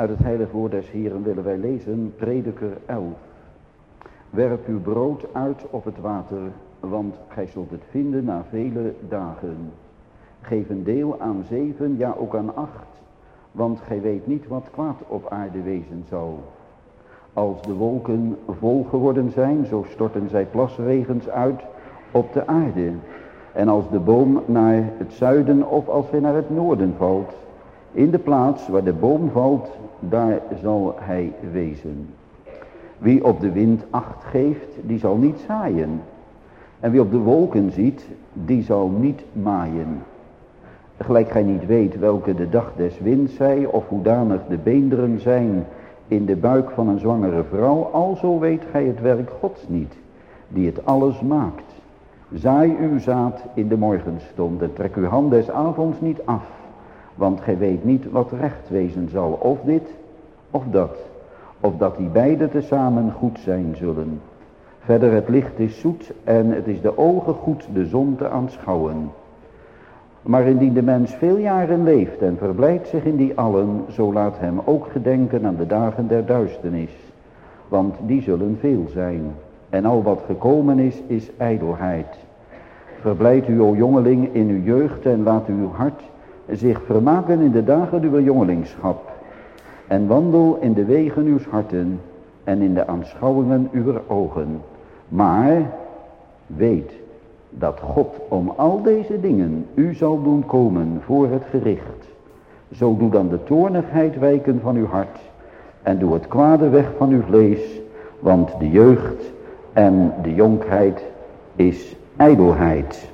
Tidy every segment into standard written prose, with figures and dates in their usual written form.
Uit het heilig woord des Heeren willen wij lezen Prediker 11. Werp uw brood uit op het water, want gij zult het vinden na vele dagen. Geef een deel aan 7, ja ook aan 8, want gij weet niet wat kwaad op aarde wezen zal. Als de wolken vol geworden zijn, zo storten zij plasregens uit op de aarde. En als de boom naar het zuiden of als hij naar het noorden valt, in de plaats waar de boom valt, daar zal hij wezen. Wie op de wind acht geeft, die zal niet zaaien. En wie op de wolken ziet, die zal niet maaien. Gelijk gij niet weet welke de dag des winds zij, of hoedanig de beenderen zijn in de buik van een zwangere vrouw, alzo weet gij het werk Gods niet, die het alles maakt. Zaai uw zaad in de morgenstond en trek uw hand des avonds niet af, want gij weet niet wat recht wezen zal, of dit of dat die beide tezamen goed zijn zullen. Verder het licht is zoet en het is de ogen goed de zon te aanschouwen. Maar indien de mens veel jaren leeft en verblijdt zich in die allen, zo laat hem ook gedenken aan de dagen der duisternis, want die zullen veel zijn. En al wat gekomen is ijdelheid. Verblijd u, o jongeling, in uw jeugd en laat uw hart zich vermaken in de dagen uw jongelingschap. En wandel in de wegen uws harten en in de aanschouwingen uwer ogen. Maar weet dat God om al deze dingen u zal doen komen voor het gericht. Zo doe dan de toornigheid wijken van uw hart en doe het kwade weg van uw vlees, want de jeugd en de jonkheid is ijdelheid.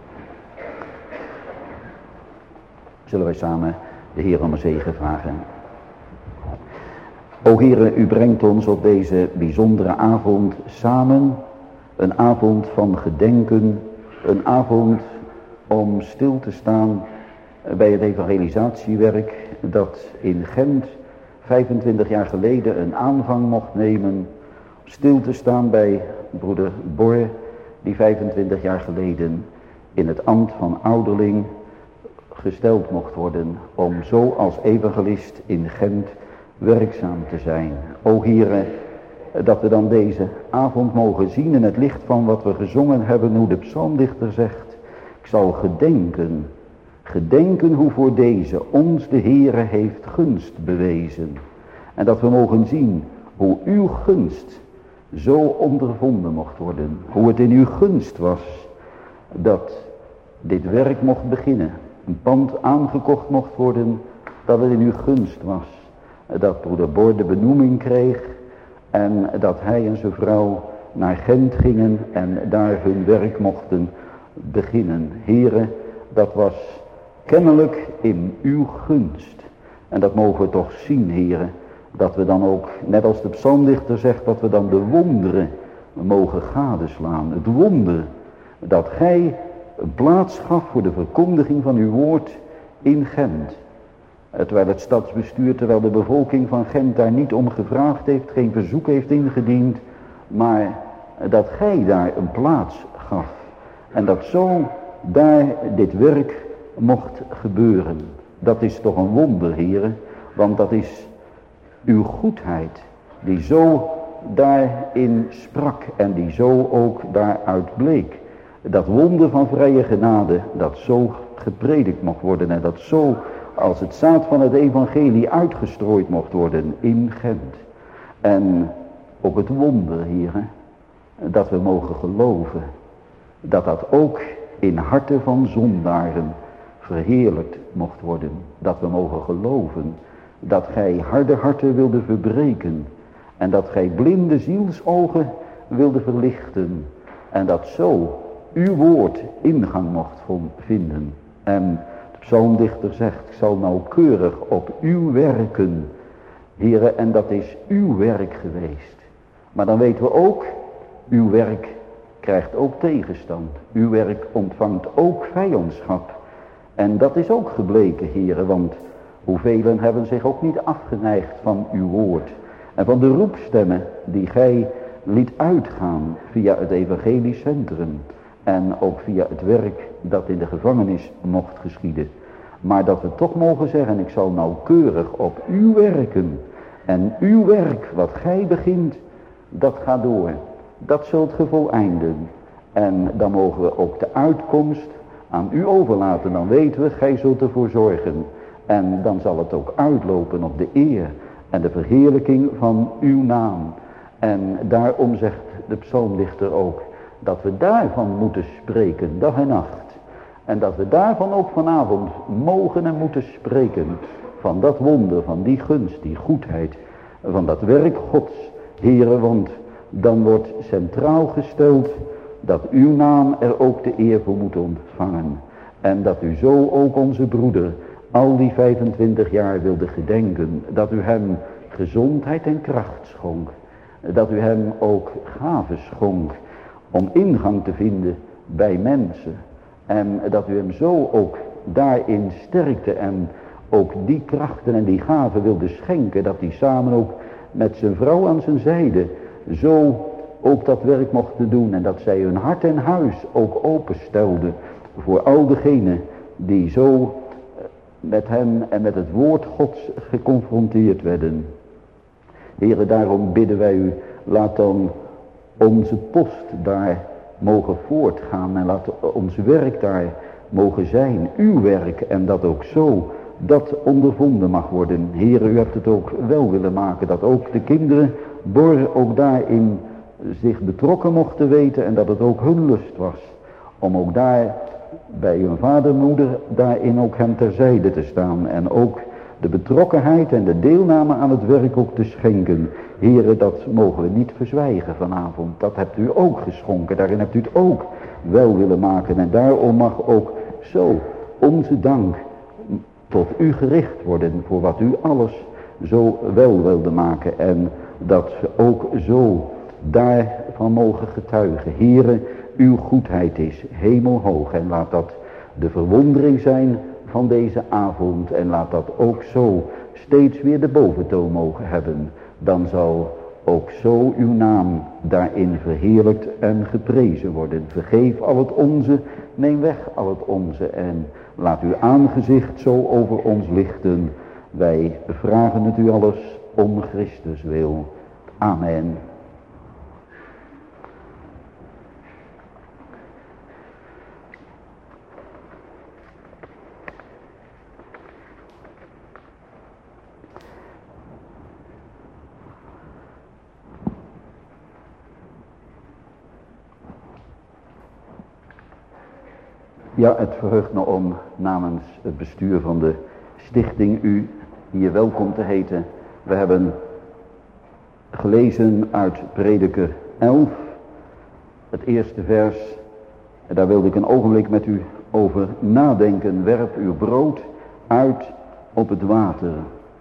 Zullen wij samen de Heer om een zegen vragen. O Heere, u brengt ons op deze bijzondere avond samen. Een avond van gedenken. Een avond om stil te staan bij het evangelisatiewerk dat in Gent 25 jaar geleden een aanvang mocht nemen. Stil te staan bij broeder Bor, die 25 jaar geleden in het ambt van ouderling gesteld mocht worden om zo als evangelist in Gent werkzaam te zijn. O Heere, dat we dan deze avond mogen zien in het licht van wat we gezongen hebben, hoe de psalmdichter zegt, ik zal gedenken hoe voor deze ons de Heere heeft gunst bewezen. En dat we mogen zien hoe uw gunst zo ondervonden mocht worden, hoe het in uw gunst was dat dit werk mocht beginnen, een pand aangekocht mocht worden, dat het in uw gunst was, dat broeder Bor de benoeming kreeg en dat hij en zijn vrouw naar Gent gingen en daar hun werk mochten beginnen. Here, dat was kennelijk in uw gunst. En dat mogen we toch zien, Here, dat we dan ook, net als de psalmdichter zegt, dat we dan de wonderen mogen gadeslaan. Het wonder dat gij een plaats gaf voor de verkondiging van uw woord in Gent. Terwijl het stadsbestuur, terwijl de bevolking van Gent daar niet om gevraagd heeft, geen verzoek heeft ingediend, maar dat gij daar een plaats gaf. En dat zo daar dit werk mocht gebeuren. Dat is toch een wonder, heren, want dat is uw goedheid die zo daarin sprak en die zo ook daaruit bleek. Dat wonder van vrije genade dat zo gepredikt mocht worden en dat zo als het zaad van het evangelie uitgestrooid mocht worden in Gent. En ook het wonder, heren, dat we mogen geloven dat dat ook in harten van zondaren verheerlijkt mocht worden. Dat we mogen geloven dat gij harde harten wilde verbreken en dat gij blinde zielsogen wilde verlichten en dat zo uw woord ingang mocht vinden. En de psalmdichter zegt, ik zal nauwkeurig op uw werken, heren, en dat is uw werk geweest. Maar dan weten we ook, uw werk krijgt ook tegenstand. Uw werk ontvangt ook vijandschap. En dat is ook gebleken, heren, want hoevelen hebben zich ook niet afgeneigd van uw woord. En van de roepstemmen die gij liet uitgaan via het evangelisch centrum. En ook via het werk dat in de gevangenis mocht geschieden. Maar dat we toch mogen zeggen, ik zal nauwkeurig op u werken. En uw werk, wat gij begint, dat gaat door. Dat zult ge voleinden. En dan mogen we ook de uitkomst aan u overlaten. Dan weten we, gij zult ervoor zorgen. En dan zal het ook uitlopen op de eer en de verheerlijking van uw naam. En daarom zegt de psalmdichter ook, dat we daarvan moeten spreken, dag en nacht. En dat we daarvan ook vanavond mogen en moeten spreken. Van dat wonder, van die gunst, die goedheid, van dat werk Gods, Heere, want dan wordt centraal gesteld dat uw naam er ook de eer voor moet ontvangen. En dat u zo ook onze broeder al die 25 jaar wilde gedenken. Dat u hem gezondheid en kracht schonk. Dat u hem ook gaven schonk om ingang te vinden bij mensen. En dat u hem zo ook daarin sterkte en ook die krachten en die gaven wilde schenken. Dat hij samen ook met zijn vrouw aan zijn zijde zo ook dat werk mochten doen. En dat zij hun hart en huis ook openstelden voor al degenen die zo met hem en met het woord Gods geconfronteerd werden. Heere, daarom bidden wij u, laat dan onze post daar mogen voortgaan en laat ons werk daar mogen zijn, uw werk, en dat ook zo, dat ondervonden mag worden. Heere, u hebt het ook wel willen maken, dat ook de kinderen, Bor, ook daarin zich betrokken mochten weten en dat het ook hun lust was om ook daar bij hun vader en moeder daarin ook hem terzijde te staan en ook de betrokkenheid en de deelname aan het werk ook te schenken. Heren, dat mogen we niet verzwijgen vanavond. Dat hebt u ook geschonken. Daarin hebt u het ook wel willen maken. En daarom mag ook zo onze dank tot u gericht worden voor wat u alles zo wel wilde maken. En dat we ook zo daarvan mogen getuigen. Heren, uw goedheid is hemelhoog. En laat dat de verwondering zijn van deze avond. En laat dat ook zo steeds weer de boventoon mogen hebben. Dan zal ook zo uw naam daarin verheerlijkt en geprezen worden. Vergeef al het onze, neem weg al het onze. En laat uw aangezicht zo over ons lichten. Wij vragen het u alles om Christus wil. Amen. Ja, het verheugt me om namens het bestuur van de stichting u hier welkom te heten. We hebben gelezen uit Prediker 11, het eerste vers. En daar wilde ik een ogenblik met u over nadenken. Werp uw brood uit op het water.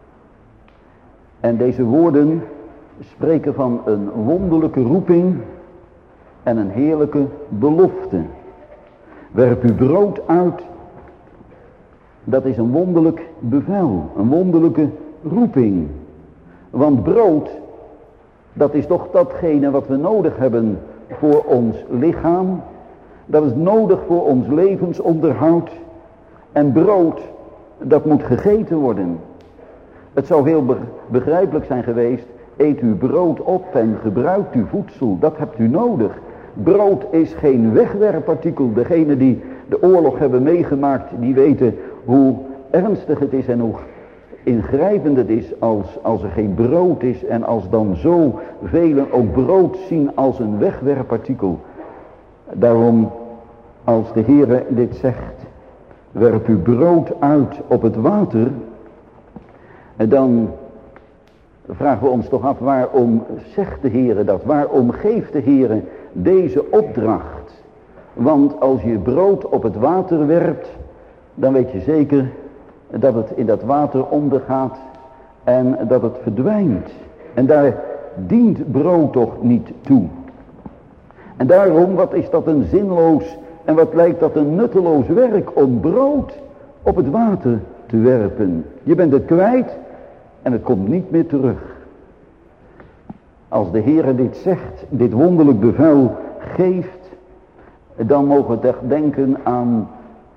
En deze woorden spreken van een wonderlijke roeping en een heerlijke belofte. Werp uw brood uit, dat is een wonderlijk bevel, een wonderlijke roeping. Want brood, dat is toch datgene wat we nodig hebben voor ons lichaam. Dat is nodig voor ons levensonderhoud. En brood, dat moet gegeten worden. Het zou heel begrijpelijk zijn geweest, eet uw brood op en gebruikt uw voedsel, dat hebt u nodig. Brood is geen wegwerpartikel. Degenen die de oorlog hebben meegemaakt, die weten hoe ernstig het is en hoe ingrijpend het is als er geen brood is. En als dan zo velen ook brood zien als een wegwerpartikel. Daarom, als de Heere dit zegt, werp uw brood uit op het water. Dan vragen we ons toch af, waarom zegt de Heere dat? Waarom geeft de Heere deze opdracht? Want als je brood op het water werpt, dan weet je zeker dat het in dat water ondergaat en dat het verdwijnt. En daar dient brood toch niet toe. En daarom, wat is dat een zinloos en wat lijkt dat een nutteloos werk om brood op het water te werpen. Je bent het kwijt en het komt niet meer terug. Als de Heere dit zegt, dit wonderlijk bevel geeft, dan mogen we denken aan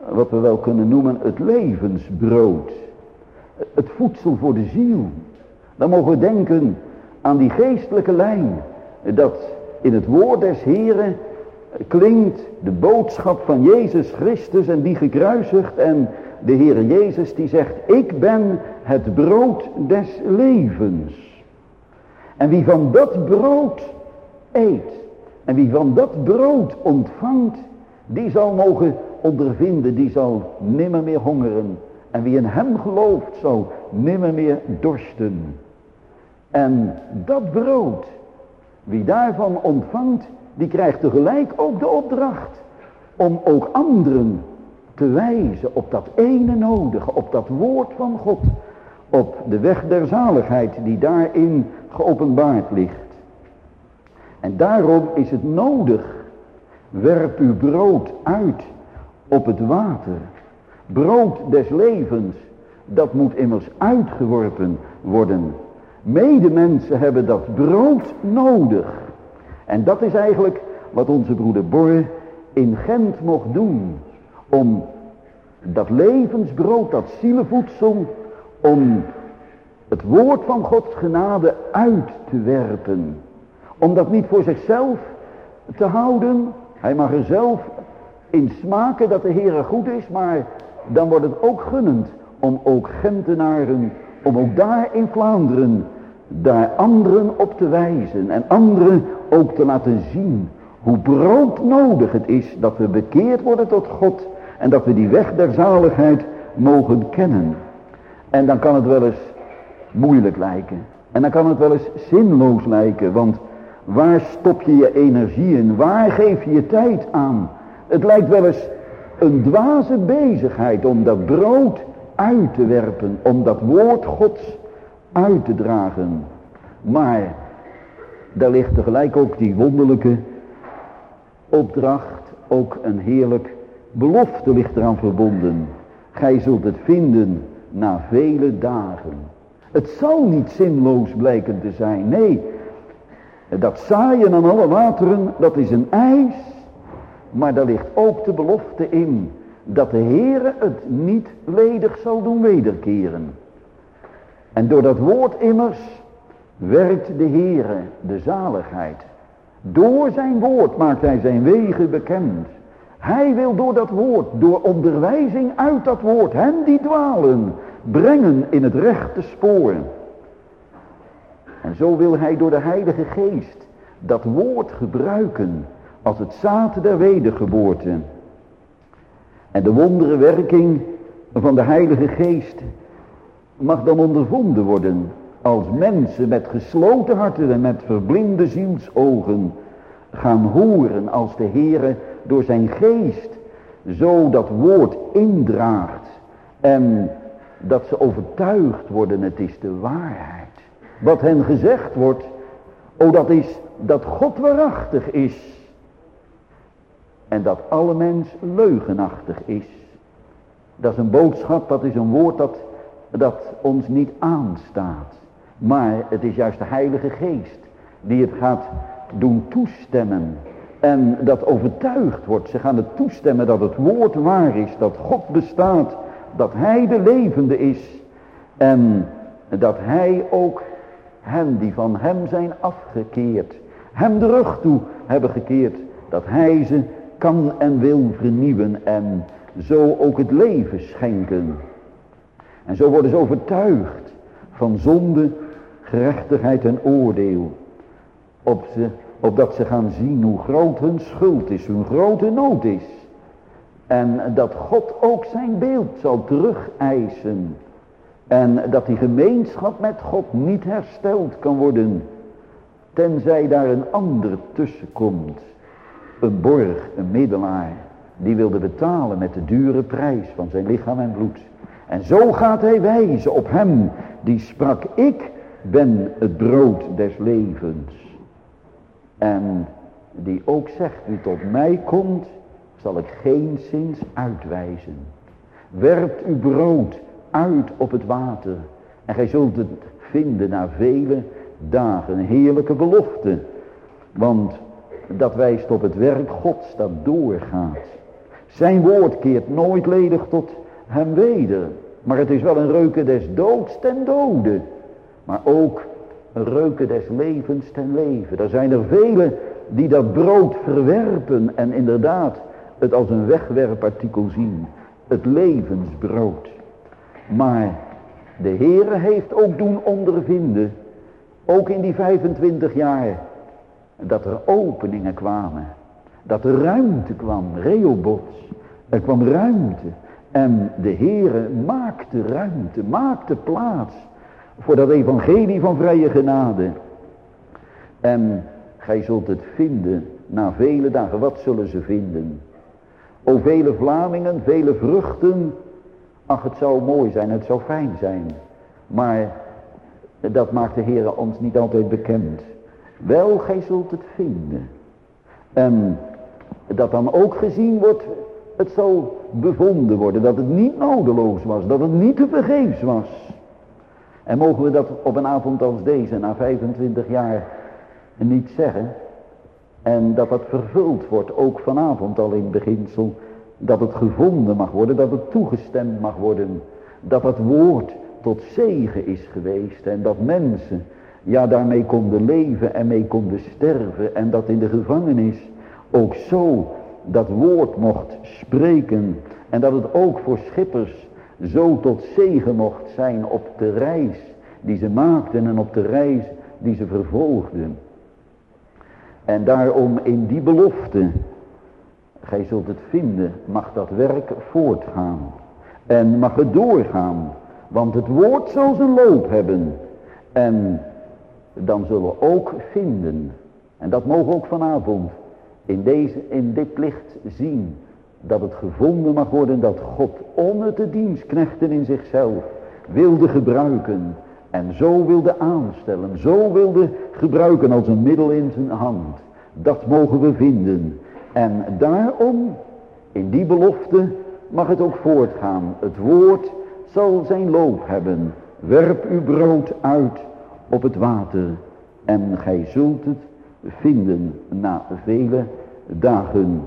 wat we wel kunnen noemen het levensbrood. Het voedsel voor de ziel. Dan mogen we denken aan die geestelijke lijn. Dat in het woord des Heren klinkt de boodschap van Jezus Christus en die gekruisigd. En de Heere Jezus die zegt, ik ben het brood des levens. En wie van dat brood eet en wie van dat brood ontvangt, die zal mogen ondervinden, die zal nimmer meer hongeren. En wie in hem gelooft zal nimmer meer dorsten. En dat brood, wie daarvan ontvangt, die krijgt tegelijk ook de opdracht om ook anderen te wijzen op dat ene nodige, op dat woord van God, op de weg der zaligheid die daarin geopenbaard ligt. En daarom is het nodig, werp uw brood uit op het water. Brood des levens, dat moet immers uitgeworpen worden. Medemensen hebben dat brood nodig. En dat is eigenlijk wat onze broeder Borre in Gent mocht doen. Om dat levensbrood, dat zielevoedsel, om het woord van Gods genade uit te werpen. Om dat niet voor zichzelf te houden. Hij mag er zelf in smaken dat de Heere goed is, maar dan wordt het ook gunnend om ook Gentenaren, om ook daar in Vlaanderen, daar anderen op te wijzen en anderen ook te laten zien hoe broodnodig het is dat we bekeerd worden tot God en dat we die weg der zaligheid mogen kennen. En dan kan het wel eens moeilijk lijken en dan kan het wel eens zinloos lijken, want waar stop je je energie in, waar geef je je tijd aan? Het lijkt wel eens een dwaze bezigheid om dat brood uit te werpen, om dat woord Gods uit te dragen. Maar daar ligt tegelijk ook die wonderlijke opdracht, ook een heerlijk belofte ligt eraan verbonden. Gij zult het vinden na vele dagen. Het zal niet zinloos blijken te zijn, nee. Dat zaaien aan alle wateren, dat is een eis. Maar daar ligt ook de belofte in dat de Heere het niet ledig zal doen wederkeren. En door dat woord immers werkt de Heere de zaligheid. Door zijn woord maakt hij zijn wegen bekend. Hij wil door dat woord, door onderwijzing uit dat woord, hen die dwalen, brengen in het rechte spoor. En zo wil hij door de Heilige Geest dat woord gebruiken als het zaad der wedergeboorte. En de wonderenwerking van de Heilige Geest mag dan ondervonden worden als mensen met gesloten harten en met verblinde zielsogen gaan horen als de Heere door zijn geest zo dat woord indraagt en dat ze overtuigd worden, het is de waarheid. Wat hen gezegd wordt, dat is dat God waarachtig is en dat alle mens leugenachtig is. Dat is een boodschap, dat is een woord dat ons niet aanstaat. Maar het is juist de Heilige Geest die het gaat doen toestemmen. En dat overtuigd wordt. Ze gaan het toestemmen dat het woord waar is. Dat God bestaat. Dat hij de levende is. En dat hij ook hen die van hem zijn afgekeerd, hem de rug toe hebben gekeerd. Dat hij ze kan en wil vernieuwen. En zo ook het leven schenken. En zo worden ze overtuigd van zonde, gerechtigheid en oordeel. Opdat ze gaan zien hoe groot hun schuld is, hoe groot hun nood is. En dat God ook zijn beeld zal terugeisen. En dat die gemeenschap met God niet hersteld kan worden, tenzij daar een ander tussenkomt. Een borg, een middelaar, die wilde betalen met de dure prijs van zijn lichaam en bloed. En zo gaat hij wijzen op hem die sprak, ik ben het brood des levens. En die ook zegt, wie tot mij komt, zal ik geenszins uitwijzen. Werpt uw brood uit op het water en gij zult het vinden na vele dagen. Een heerlijke belofte, want dat wijst op het werk Gods dat doorgaat. Zijn woord keert nooit ledig tot hem weder. Maar het is wel een reuke des doods ten dode. Maar ook een reuke des levens ten leven. Er zijn er velen die dat brood verwerpen en inderdaad het als een wegwerpartikel zien. Het levensbrood. Maar de Heere heeft ook doen ondervinden, ook in die 25 jaar, dat er openingen kwamen. Dat er ruimte kwam, Rehoboth. Er kwam ruimte. En de Heere maakte ruimte, maakte plaats voor dat evangelie van vrije genade. En gij zult het vinden na vele dagen. Wat zullen ze vinden? O vele Vlamingen, vele vruchten. Ach, het zou mooi zijn, het zou fijn zijn. Maar dat maakt de Heere ons niet altijd bekend. Wel, gij zult het vinden. En dat dan ook gezien wordt, het zal bevonden worden. Dat het niet nodeloos was, dat het niet te vergeefs was. En mogen we dat op een avond als deze, na 25 jaar, niet zeggen. En dat dat vervuld wordt, ook vanavond al in beginsel. Dat het gevonden mag worden, dat het toegestemd mag worden. Dat het woord tot zegen is geweest. En dat mensen, ja, daarmee konden leven en mee konden sterven. En dat in de gevangenis ook zo dat woord mocht spreken. En dat het ook voor schippers zo tot zegen mocht zijn op de reis die ze maakten en op de reis die ze vervolgden. En daarom in die belofte, gij zult het vinden, mag dat werk voortgaan. En mag het doorgaan. Want het woord zal zijn loop hebben. En dan zullen we ook vinden. En dat mogen we ook vanavond in dit licht zien. Dat het gevonden mag worden dat God onnutte dienstknechten in zichzelf wilde gebruiken. En zo wilde aanstellen. Zo wilde gebruiken als een middel in zijn hand. Dat mogen we vinden. En daarom, in die belofte, mag het ook voortgaan. Het woord zal zijn loop hebben. Werp uw brood uit op het water. En gij zult het vinden na vele dagen.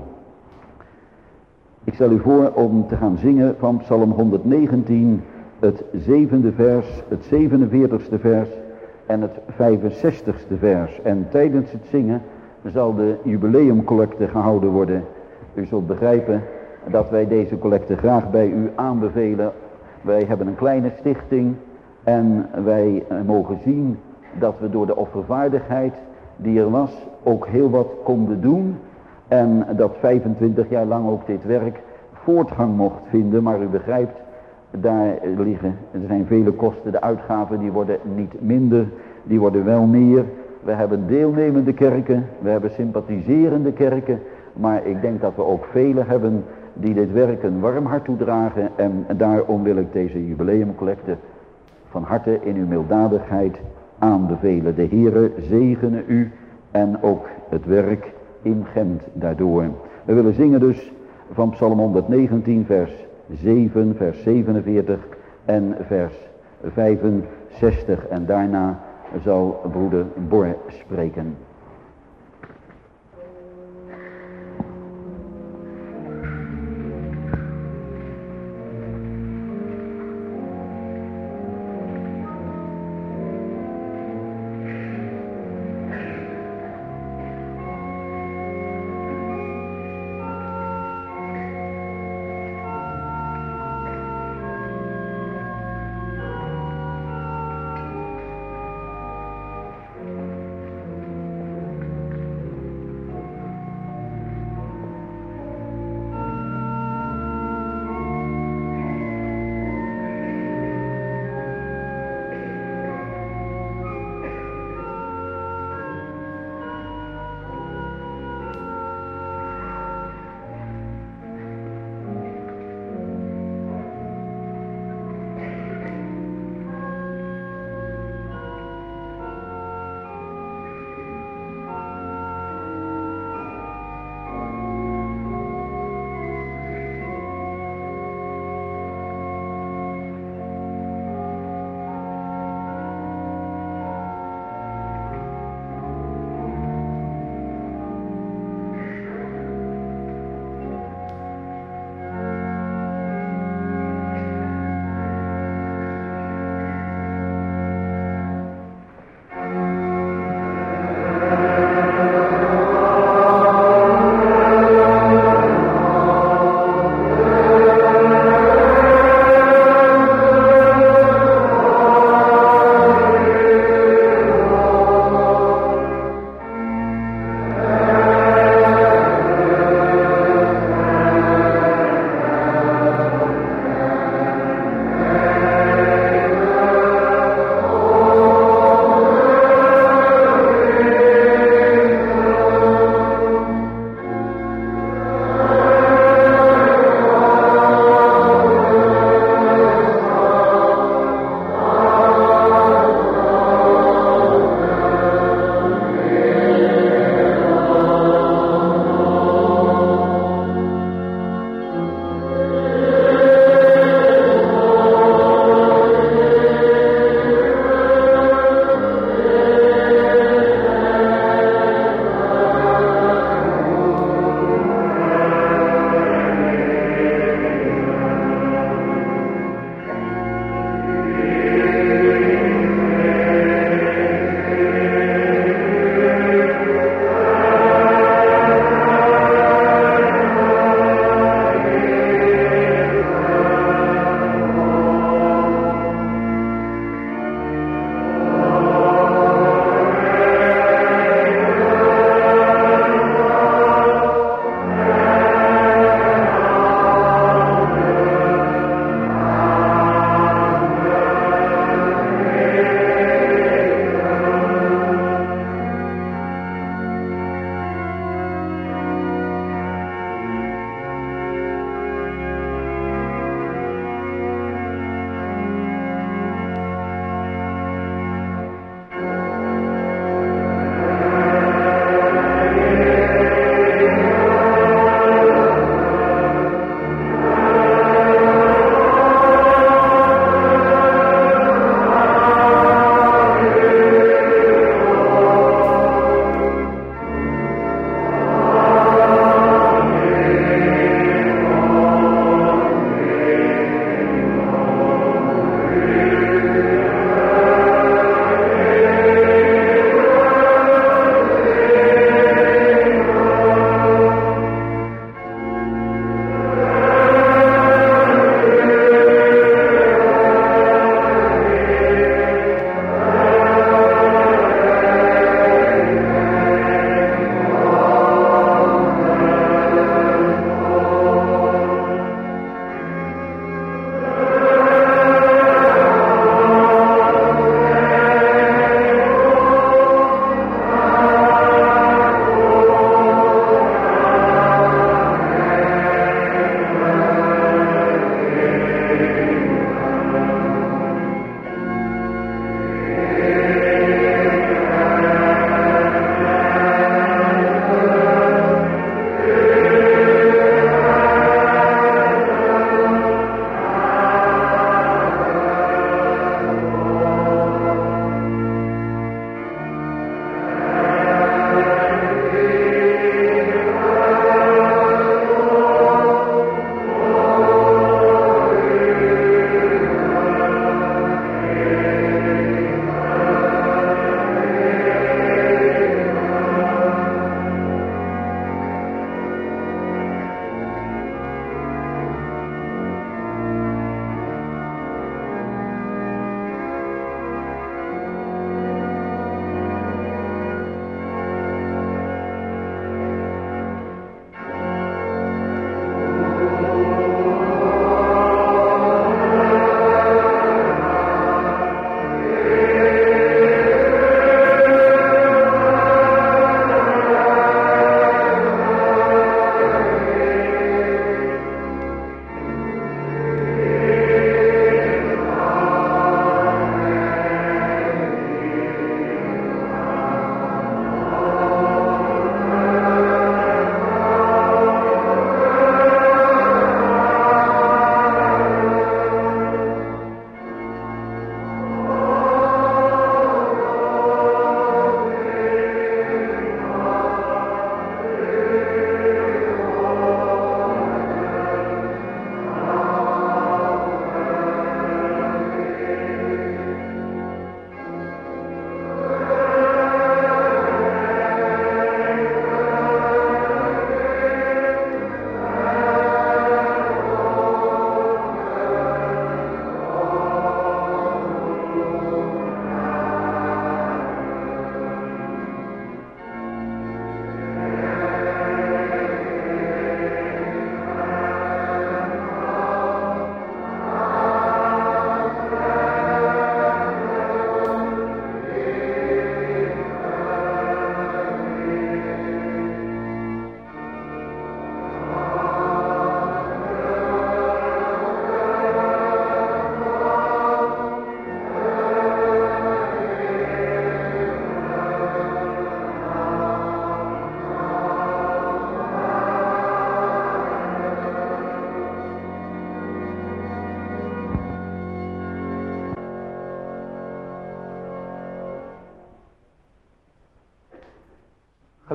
Ik stel u voor om te gaan zingen van Psalm 119, het 7e vers, het 47e vers en het 65e vers. En tijdens het zingen zal de jubileumcollecte gehouden worden. U zult begrijpen dat wij deze collecte graag bij u aanbevelen. Wij hebben een kleine stichting en wij mogen zien dat we door de offervaardigheid die er was ook heel wat konden doen. En dat 25 jaar lang ook dit werk voortgang mocht vinden. Maar u begrijpt, er zijn vele kosten. De uitgaven die worden niet minder, die worden wel meer. We hebben deelnemende kerken, we hebben sympathiserende kerken. Maar ik denk dat we ook velen hebben die dit werk een warm hart toedragen. En daarom wil ik deze jubileumcollecte van harte in uw milddadigheid aanbevelen. De Heere zegene u en ook het werk in Gent daardoor. We willen zingen dus van Psalm 119 vers 7, vers 47 en vers 65. En daarna zal broeder Bor spreken.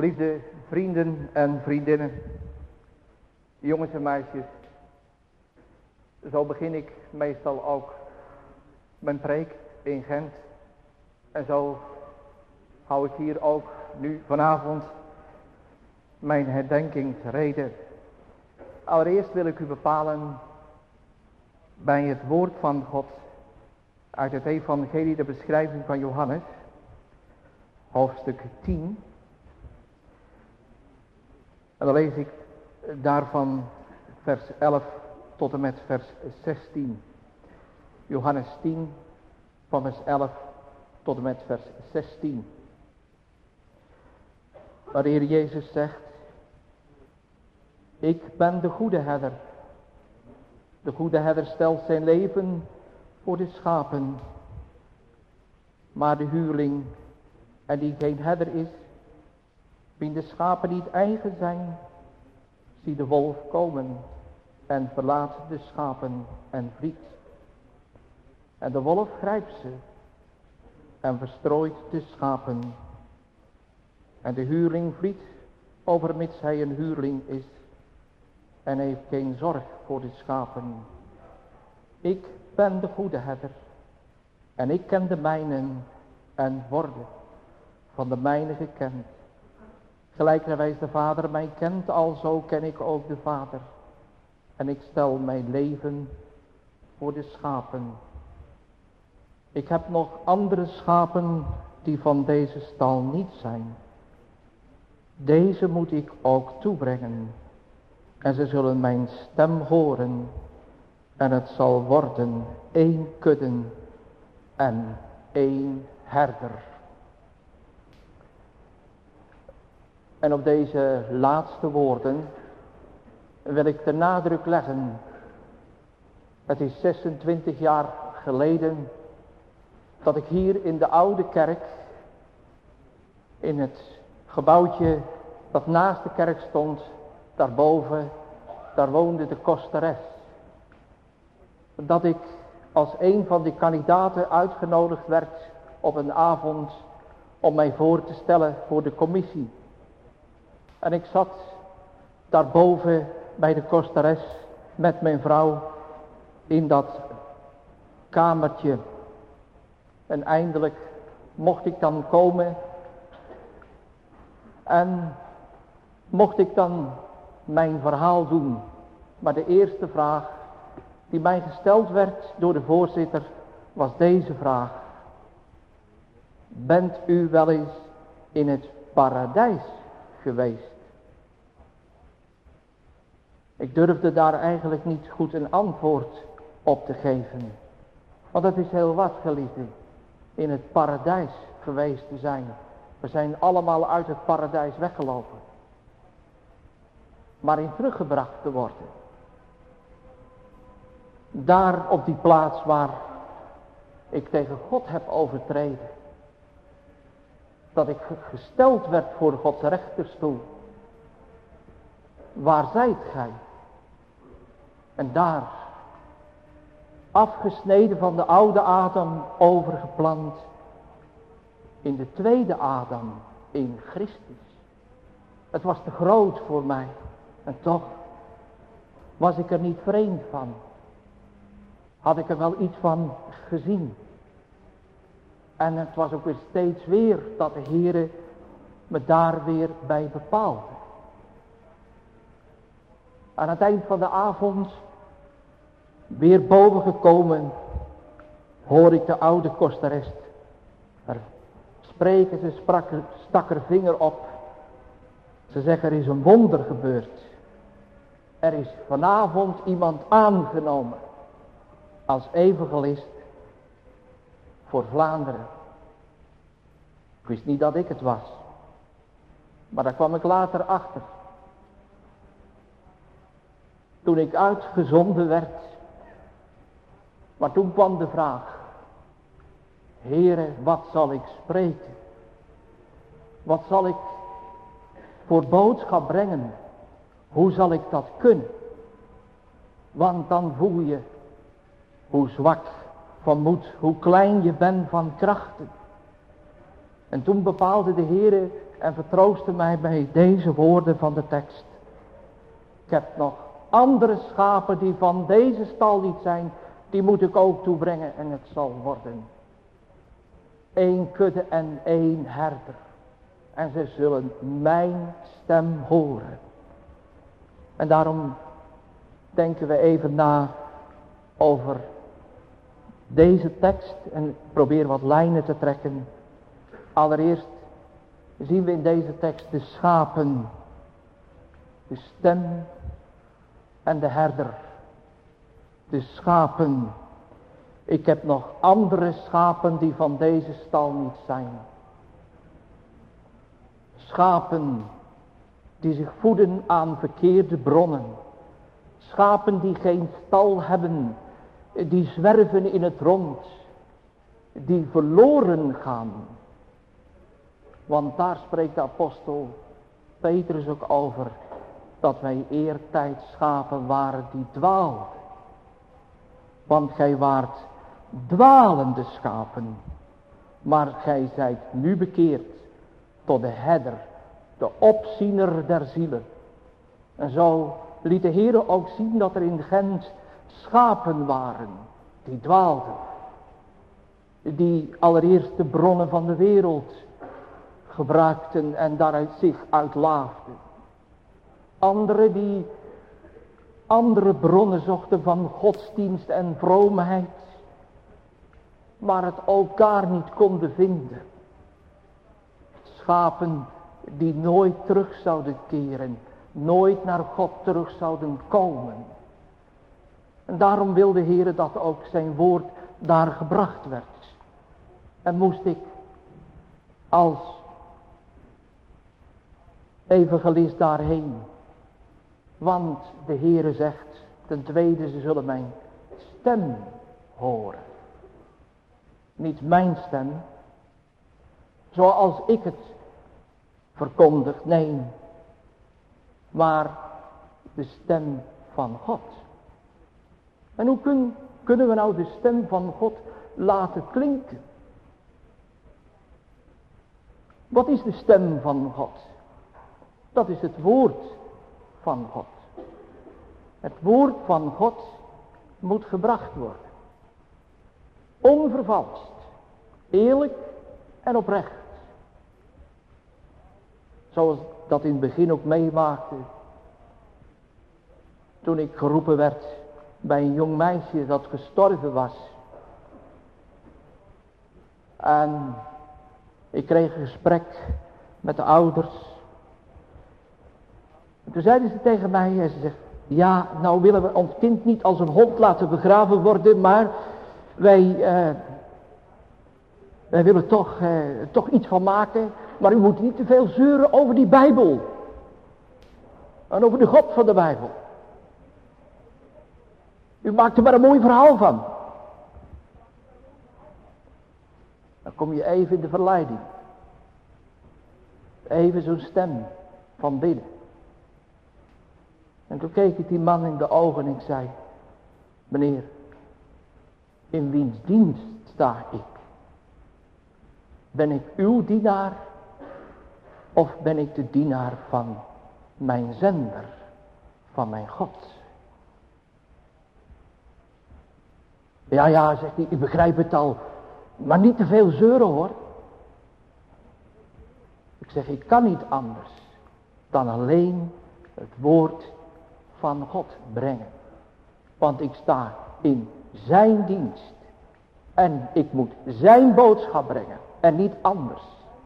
Geliefde vrienden en vriendinnen, jongens en meisjes, zo begin ik meestal ook mijn preek in Gent. En zo hou ik hier ook nu vanavond mijn herdenkingsrede. Allereerst wil ik u bepalen bij het woord van God uit het evangelie, de beschrijving van Johannes, hoofdstuk 10. En dan lees ik daarvan vers 11 tot en met vers 16. Johannes 10, van vers 11 tot en met vers 16. Waar de Heer Jezus zegt: ik ben de goede herder. De goede herder stelt zijn leven voor de schapen. Maar de huurling, en die geen herder is, wien de schapen niet eigen zijn, ziet de wolf komen en verlaat de schapen en vliegt. En de wolf grijpt ze en verstrooit de schapen. En de huurling vliet, overmits hij een huurling is, en heeft geen zorg voor de schapen. Ik ben de goede herder, en ik ken de mijnen, en worden van de mijnen gekend. Gelijkerwijs de Vader mij kent, alzo ken ik ook de Vader. En ik stel mijn leven voor de schapen. Ik heb nog andere schapen die van deze stal niet zijn. Deze moet ik ook toebrengen. En ze zullen mijn stem horen. En het zal worden één kudde en één herder. En op deze laatste woorden wil ik de nadruk leggen. Het is 26 jaar geleden dat ik hier in de oude kerk, in het gebouwtje dat naast de kerk stond, daarboven, daar woonde de kosteres. Dat ik als een van die kandidaten uitgenodigd werd op een avond om mij voor te stellen voor de commissie. En ik zat daarboven bij de kosteres met mijn vrouw in dat kamertje. En eindelijk mocht ik dan komen en mocht ik dan mijn verhaal doen. Maar de eerste vraag die mij gesteld werd door de voorzitter was deze vraag: bent u wel eens in het paradijs geweest? Ik durfde daar eigenlijk niet goed een antwoord op te geven. Want het is heel wat, geliefden, in het paradijs geweest te zijn. We zijn allemaal uit het paradijs weggelopen. Maar in teruggebracht te worden. Daar op die plaats waar ik tegen God heb overtreden. Dat ik gesteld werd voor Gods rechterstoel. Waar zijt gij? En daar, afgesneden van de oude Adam, overgeplant in de tweede Adam, in Christus. Het was te groot voor mij. En toch was ik er niet vreemd van. Had ik er wel iets van gezien. En het was ook weer steeds weer dat de Heere me daar weer bij bepaalde. Aan het eind van de avond, weer boven gekomen, hoor ik de oude kosteres spreken. Ze stak haar vinger op. Ze zegt: er is een wonder gebeurd. Er is vanavond iemand aangenomen als evangelist voor Vlaanderen. Ik wist niet dat ik het was. Maar daar kwam ik later achter. Toen ik uitgezonden werd. Maar toen kwam de vraag: Heere, wat zal ik spreken? Wat zal ik voor boodschap brengen? Hoe zal ik dat kunnen? Want dan voel je hoe zwak van moed, hoe klein je bent van krachten. En toen bepaalde de Heere en vertroostte mij bij deze woorden van de tekst. Ik heb nog andere schapen die van deze stal niet zijn, die moet ik ook toebrengen en het zal worden 1 kudde en 1 herder. En ze zullen mijn stem horen. En daarom denken we even na over deze tekst en probeer wat lijnen te trekken. Allereerst zien we in deze tekst de schapen, de stem en de herder. De schapen. Ik heb nog andere schapen die van deze stal niet zijn. Schapen die zich voeden aan verkeerde bronnen. Schapen die geen stal hebben, die zwerven in het rond, die verloren gaan. Want daar spreekt de apostel Petrus ook over, dat wij eertijds schapen waren die dwaalden. Want gij waart dwalende schapen, maar gij zijt nu bekeerd tot de herder, de opziener der zielen. En zo liet de Heer ook zien dat er in Gent schapen waren die dwaalden, die allereerst de bronnen van de wereld gebruikten en daaruit zich uitlaafden. Anderen die andere bronnen zochten van godsdienst en vroomheid, maar het elkaar niet konden vinden. Schapen die nooit terug zouden keren, nooit naar God terug zouden komen. En daarom wil de Heer dat ook zijn woord daar gebracht werd. En moest ik als evangelist daarheen. Want de Heere zegt, ten tweede, ze zullen mijn stem horen. Niet mijn stem, zoals ik het verkondig, nee, maar de stem van God. En hoe kunnen we nou de stem van God laten klinken? Wat is de stem van God? Dat is het woord van God. Het woord van God moet gebracht worden. Onvervalst, eerlijk en oprecht. Zoals dat in het begin ook meemaakte. Toen ik geroepen werd bij een jong meisje dat gestorven was. En ik kreeg een gesprek met de ouders. En toen zeiden ze tegen mij, en ze zegt, ja, nou willen we ons kind niet als een hond laten begraven worden, maar wij willen toch iets van maken, maar u moet niet te veel zeuren over die Bijbel. En over de God van de Bijbel. U maakt er maar een mooi verhaal van. Dan kom je even in de verleiding. Even zo'n stem van binnen. En toen keek ik die man in de ogen en ik zei, meneer, in wiens dienst sta ik? Ben ik uw dienaar of ben ik de dienaar van mijn zender, van mijn God? Ja, zegt hij, ik begrijp het al, maar niet te veel zeuren hoor. Ik zeg, ik kan niet anders dan alleen het woord van God brengen. Want ik sta in zijn dienst. En ik moet zijn boodschap brengen. En niet anders.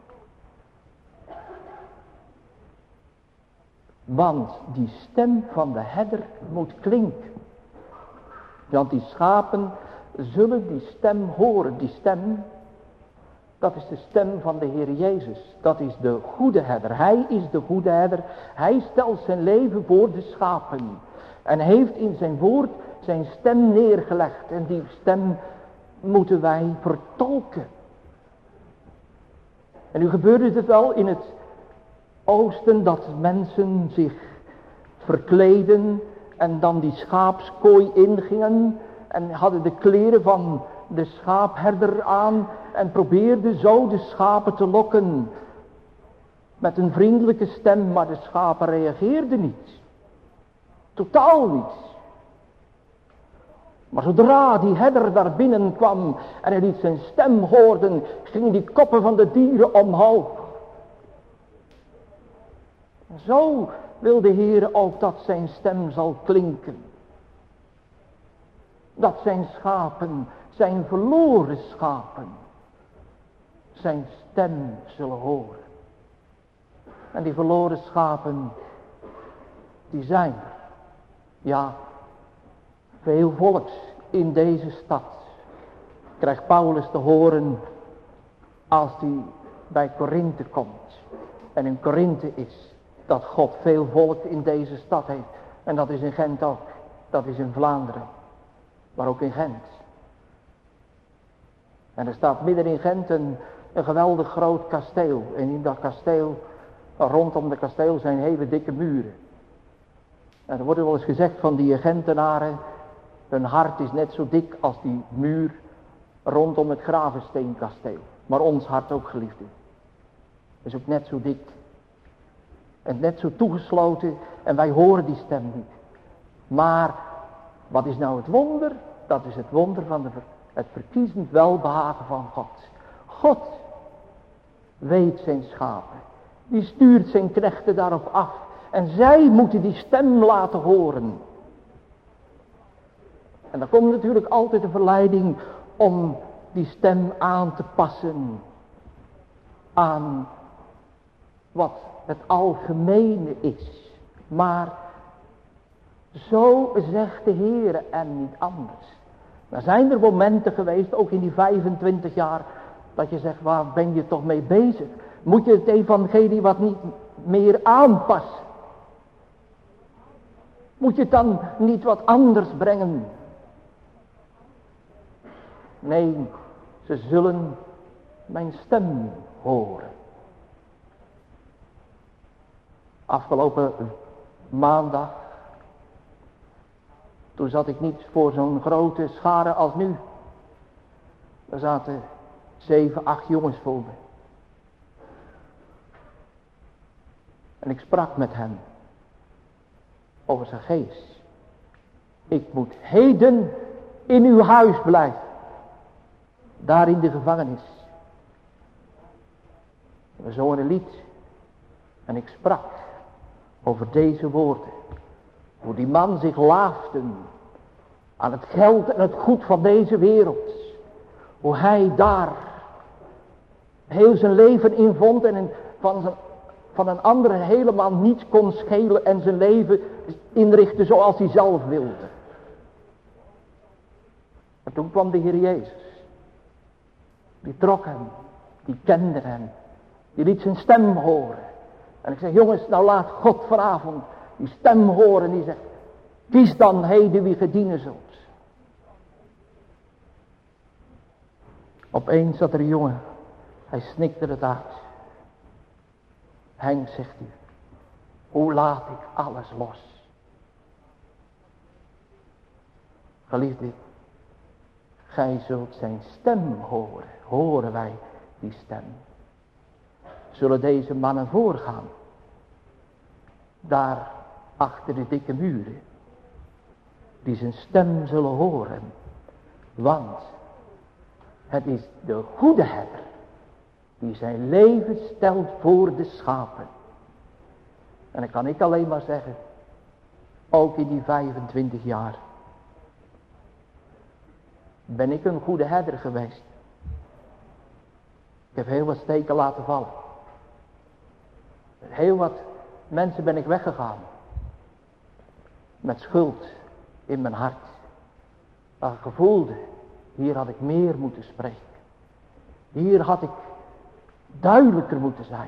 Want die stem van de herder moet klinken. Want die schapen zullen die stem horen. Die stem, dat is de stem van de Heer Jezus. Dat is de goede herder. Hij is de goede herder. Hij stelt zijn leven voor de schapen. En heeft in zijn woord zijn stem neergelegd. En die stem moeten wij vertolken. En nu gebeurde het wel in het oosten dat mensen zich verkleden en dan die schaapskooi ingingen en hadden de kleren van de schaapherder aan en probeerden zo de schapen te lokken. met een vriendelijke stem, maar de schapen reageerden niet. Totaal niet. Maar zodra die herder daar binnen kwam en hij liet zijn stem horen, gingen die koppen van de dieren omhoog. Zo wil de Heer ook dat zijn stem zal klinken. Dat zijn schapen, zijn verloren schapen, zijn stem zullen horen. En die verloren schapen, die zijn er. Ja, veel volks in deze stad krijgt Paulus te horen als hij bij Korinthe komt. En in Korinthe is dat God veel volk in deze stad heeft. En dat is in Gent ook. Dat is in Vlaanderen. Maar ook in Gent. En er staat midden in Gent een geweldig groot kasteel. En in dat kasteel, rondom het kasteel zijn hele dikke muren. En er wordt wel eens gezegd van die Gentenaren, hun hart is net zo dik als die muur rondom het Gravesteenkasteel. Maar ons hart ook, geliefde, is ook net zo dik. En net zo toegesloten en wij horen die stem niet. Maar wat is nou het wonder? Dat is het wonder van het verkiezend welbehagen van God. God weet zijn schapen. Die stuurt zijn knechten daarop af. En zij moeten die stem laten horen. En dan komt natuurlijk altijd de verleiding om die stem aan te passen aan wat het algemene is. Maar zo zegt de Heer en niet anders. Er zijn er momenten geweest, ook in die 25 jaar, dat je zegt, waar ben je toch mee bezig? Moet je het evangelie wat niet meer aanpassen? Moet je het dan niet wat anders brengen? Nee, ze zullen mijn stem horen. Afgelopen maandag, toen zat ik niet voor zo'n grote schare als nu. Er zaten 7, 8 jongens voor me. En ik sprak met hen over zijn geest. Ik moet heden in uw huis blijven. Daar in de gevangenis. We zongen een lied. En ik sprak over deze woorden. Hoe die man zich laafde aan het geld en het goed van deze wereld. Hoe hij daar heel zijn leven in vond en van een andere helemaal niets kon schelen en zijn leven inrichten zoals hij zelf wilde. Maar toen kwam de Heer Jezus. Die trok hem, die kende hem, die liet zijn stem horen. En ik zeg, jongens, nou laat God vanavond die stem horen die zegt, kies dan heden wie ge dienen zult. Opeens zat er een jongen, hij snikte het uit. Henk, zegt hij, hoe laat ik alles los? Geliefde, gij zult zijn stem horen. Horen wij die stem? Zullen deze mannen voorgaan? Daar achter de dikke muren. Die zijn stem zullen horen. Want het is de goede herder. Die zijn leven stelt voor de schapen. En dan kan ik alleen maar zeggen. Ook in die 25 jaar. Ben ik een goede herder geweest. Ik heb heel wat steken laten vallen. Met heel wat mensen ben ik weggegaan. Met schuld in mijn hart. Maar ik gevoelde, hier had ik meer moeten spreken. Hier had ik duidelijker moeten zijn.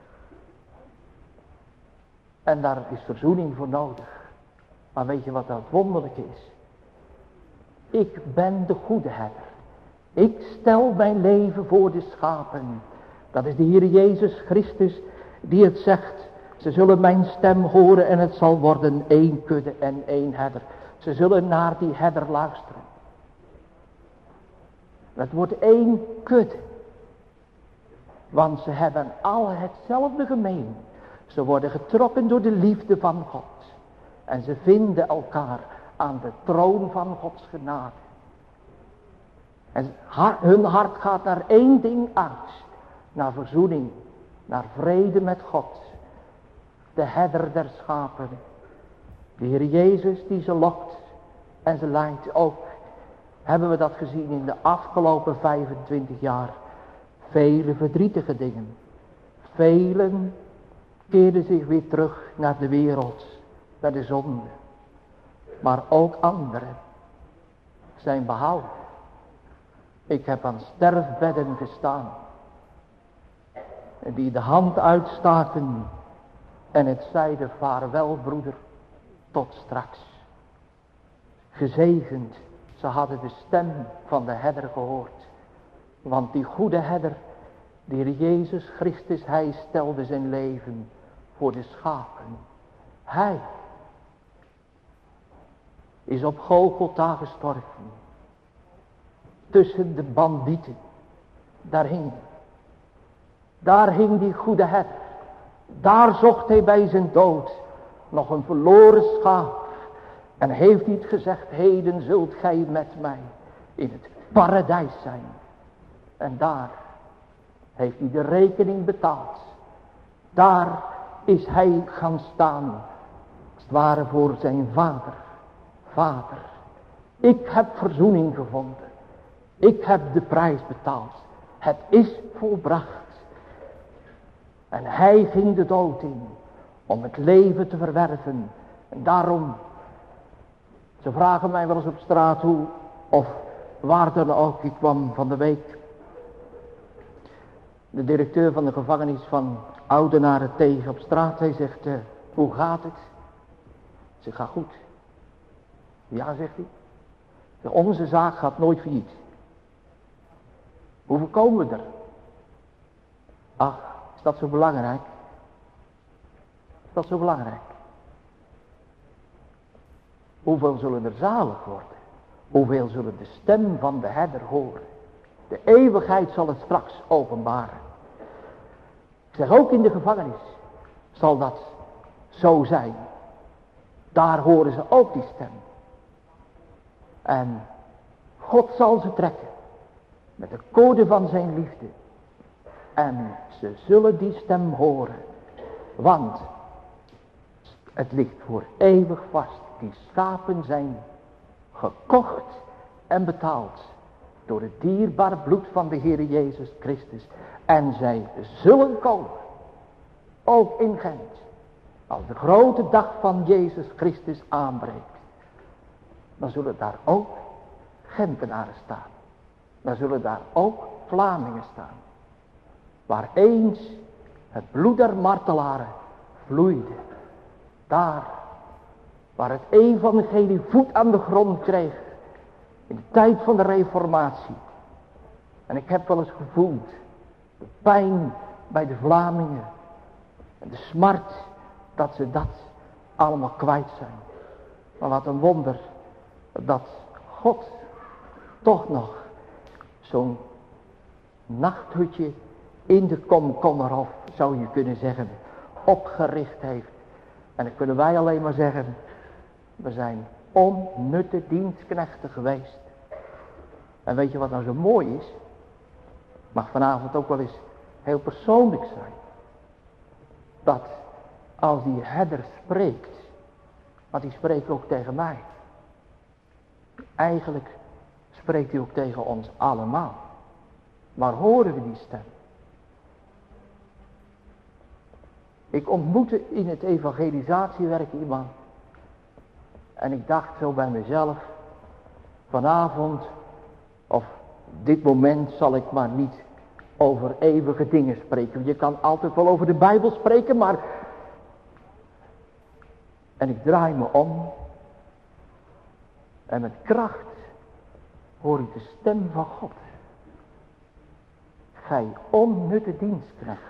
En daar is verzoening voor nodig. Maar weet je wat dat wonderlijke is? Ik ben de goede herder. Ik stel mijn leven voor de schapen. Dat is de Heer Jezus Christus die het zegt. Ze zullen mijn stem horen en het zal worden 1 kudde en 1 herder. Ze zullen naar die herder luisteren. Het wordt 1 kudde. Want ze hebben al hetzelfde gemeen. Ze worden getrokken door de liefde van God. En ze vinden elkaar aan de troon van Gods genade. En hun hart gaat naar één ding uit. Naar verzoening. Naar vrede met God. De herder der schapen. De Heer Jezus die ze lokt en ze leidt. Ook hebben we dat gezien in de afgelopen 25 jaar. Vele verdrietige dingen. Velen keerden zich weer terug naar de wereld. Naar de zonde. Maar ook anderen zijn behouden. Ik heb aan sterfbedden gestaan. En die de hand uitstaken. En het zeiden, vaarwel broeder, tot straks. Gezegend, ze hadden de stem van de herder gehoord. Want die goede herder, de Heer Jezus Christus, hij stelde zijn leven voor de schapen. Hij is op Golgotha gestorven. Tussen de bandieten. Daar hing die goede herder. Daar zocht hij bij zijn dood nog een verloren schaap. En heeft niet gezegd, heden zult gij met mij in het paradijs zijn. En daar heeft hij de rekening betaald. Daar is hij gaan staan. Als het ware voor zijn vader. Vader, ik heb verzoening gevonden. Ik heb de prijs betaald. Het is volbracht. En hij ging de dood in. Om het leven te verwerven. En daarom. Ze vragen mij wel eens op straat hoe. Of waar dan ook. Ik kwam van de week. De directeur van de gevangenis van Oudenaren tegen op straat. Hij zegt, hoe gaat het? Ik zeg, gaat goed. Ja, zegt hij. Onze zaak gaat nooit failliet. Hoeveel komen we er? Ach, is dat zo belangrijk? Is dat zo belangrijk? Hoeveel zullen er zalig worden? Hoeveel zullen de stem van de herder horen? De eeuwigheid zal het straks openbaren. Ik zeg, ook in de gevangenis zal dat zo zijn. Daar horen ze ook die stem. En God zal ze trekken. Met de code van zijn liefde. En ze zullen die stem horen. Want het ligt voor eeuwig vast. Die schapen zijn gekocht en betaald. Door het dierbaar bloed van de Heer Jezus Christus. En zij zullen komen. Ook in Gent. Als de grote dag van Jezus Christus aanbreekt. Dan zullen daar ook Gentenaren staan. Dan zullen daar ook Vlamingen staan. Waar eens het bloed der martelaren vloeide. Daar waar het evangelie voet aan de grond kreeg. In de tijd van de reformatie. En ik heb wel eens gevoeld. De pijn bij de Vlamingen. En de smart dat ze dat allemaal kwijt zijn. Maar wat een wonder. Dat God toch nog zo'n nachthutje in de Komkommerhof, zou je kunnen zeggen, opgericht heeft. En dan kunnen wij alleen maar zeggen, we zijn onnutte dienstknechten geweest. En weet je wat nou zo mooi is? Mag vanavond ook wel eens heel persoonlijk zijn. Dat als die herder spreekt, want die spreekt ook tegen mij. Eigenlijk spreekt hij ook tegen ons allemaal. Waar horen we die stem? Ik ontmoette in het evangelisatiewerk iemand. En ik dacht zo bij mezelf. Vanavond of dit moment zal ik maar niet over eeuwige dingen spreken. Je kan altijd wel over de Bijbel spreken, maar... En ik draai me om. En met kracht hoor ik de stem van God. Gij onnutte dienstknecht.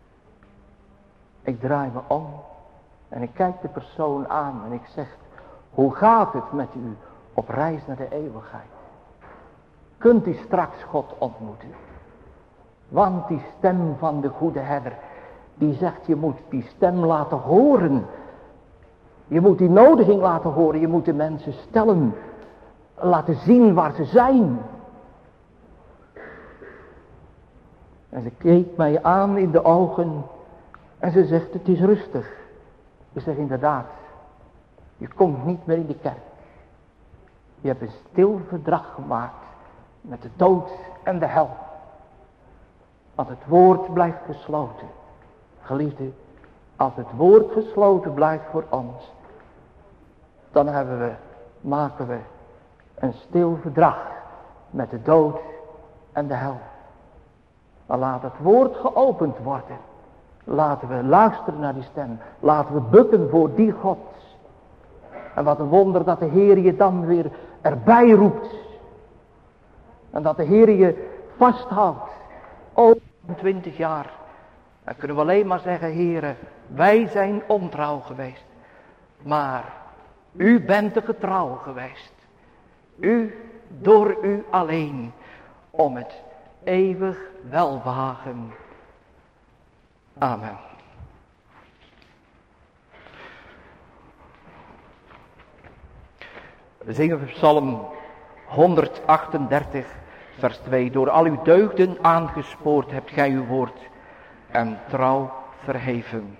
Ik draai me om. En ik kijk de persoon aan en ik zeg... Hoe gaat het met u op reis naar de eeuwigheid? Kunt u straks God ontmoeten? Want die stem van de goede herder, die zegt, je moet die stem laten horen. Je moet die nodiging laten horen. Je moet de mensen stellen, laten zien waar ze zijn. En ze keek mij aan in de ogen en ze zegt, het is rustig. Ik zeg, inderdaad, je komt niet meer in de kerk. Je hebt een stil verdrag gemaakt met de dood en de hel. Want het woord blijft gesloten. Geliefde, als het woord gesloten blijft voor ons, dan maken we een stil verdrag met de dood en de hel. Maar laat het woord geopend worden. Laten we luisteren naar die stem. Laten we bukken voor die God. En wat een wonder dat de Heer je dan weer erbij roept. En dat de Heer je vasthoudt. Over 20 jaar. Dan kunnen we alleen maar zeggen, Heere, wij zijn ontrouw geweest. Maar u bent de getrouw geweest. U, door u alleen. Om het eeuwig welbehagen. Amen. We zingen Psalm 138 vers 2. Door al uw deugden aangespoord hebt gij uw woord en trouw verheven.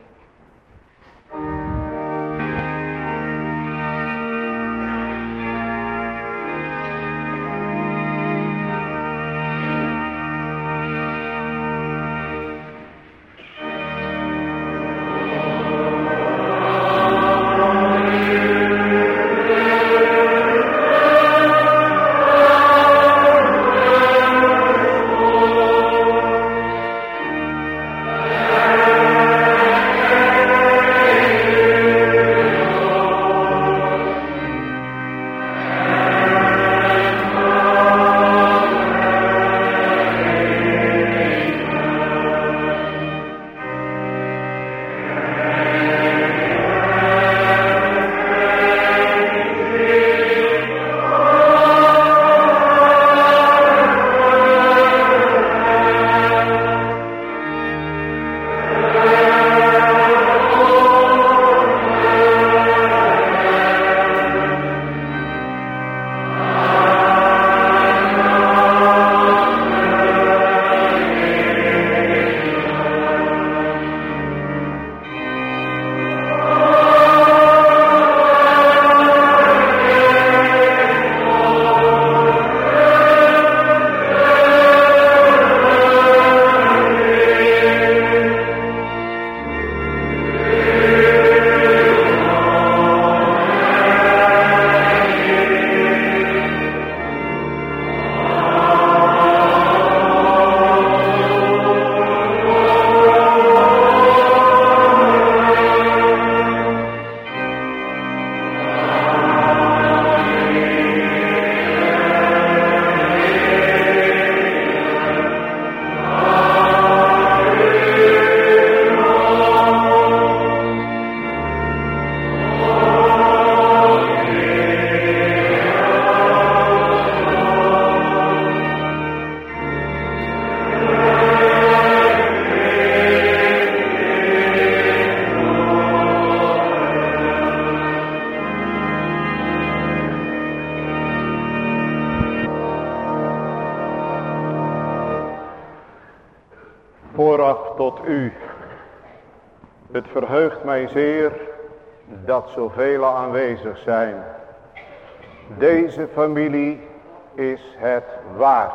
Vooraf tot u. Het verheugt mij zeer dat zoveel aanwezig zijn. Deze familie is het waard.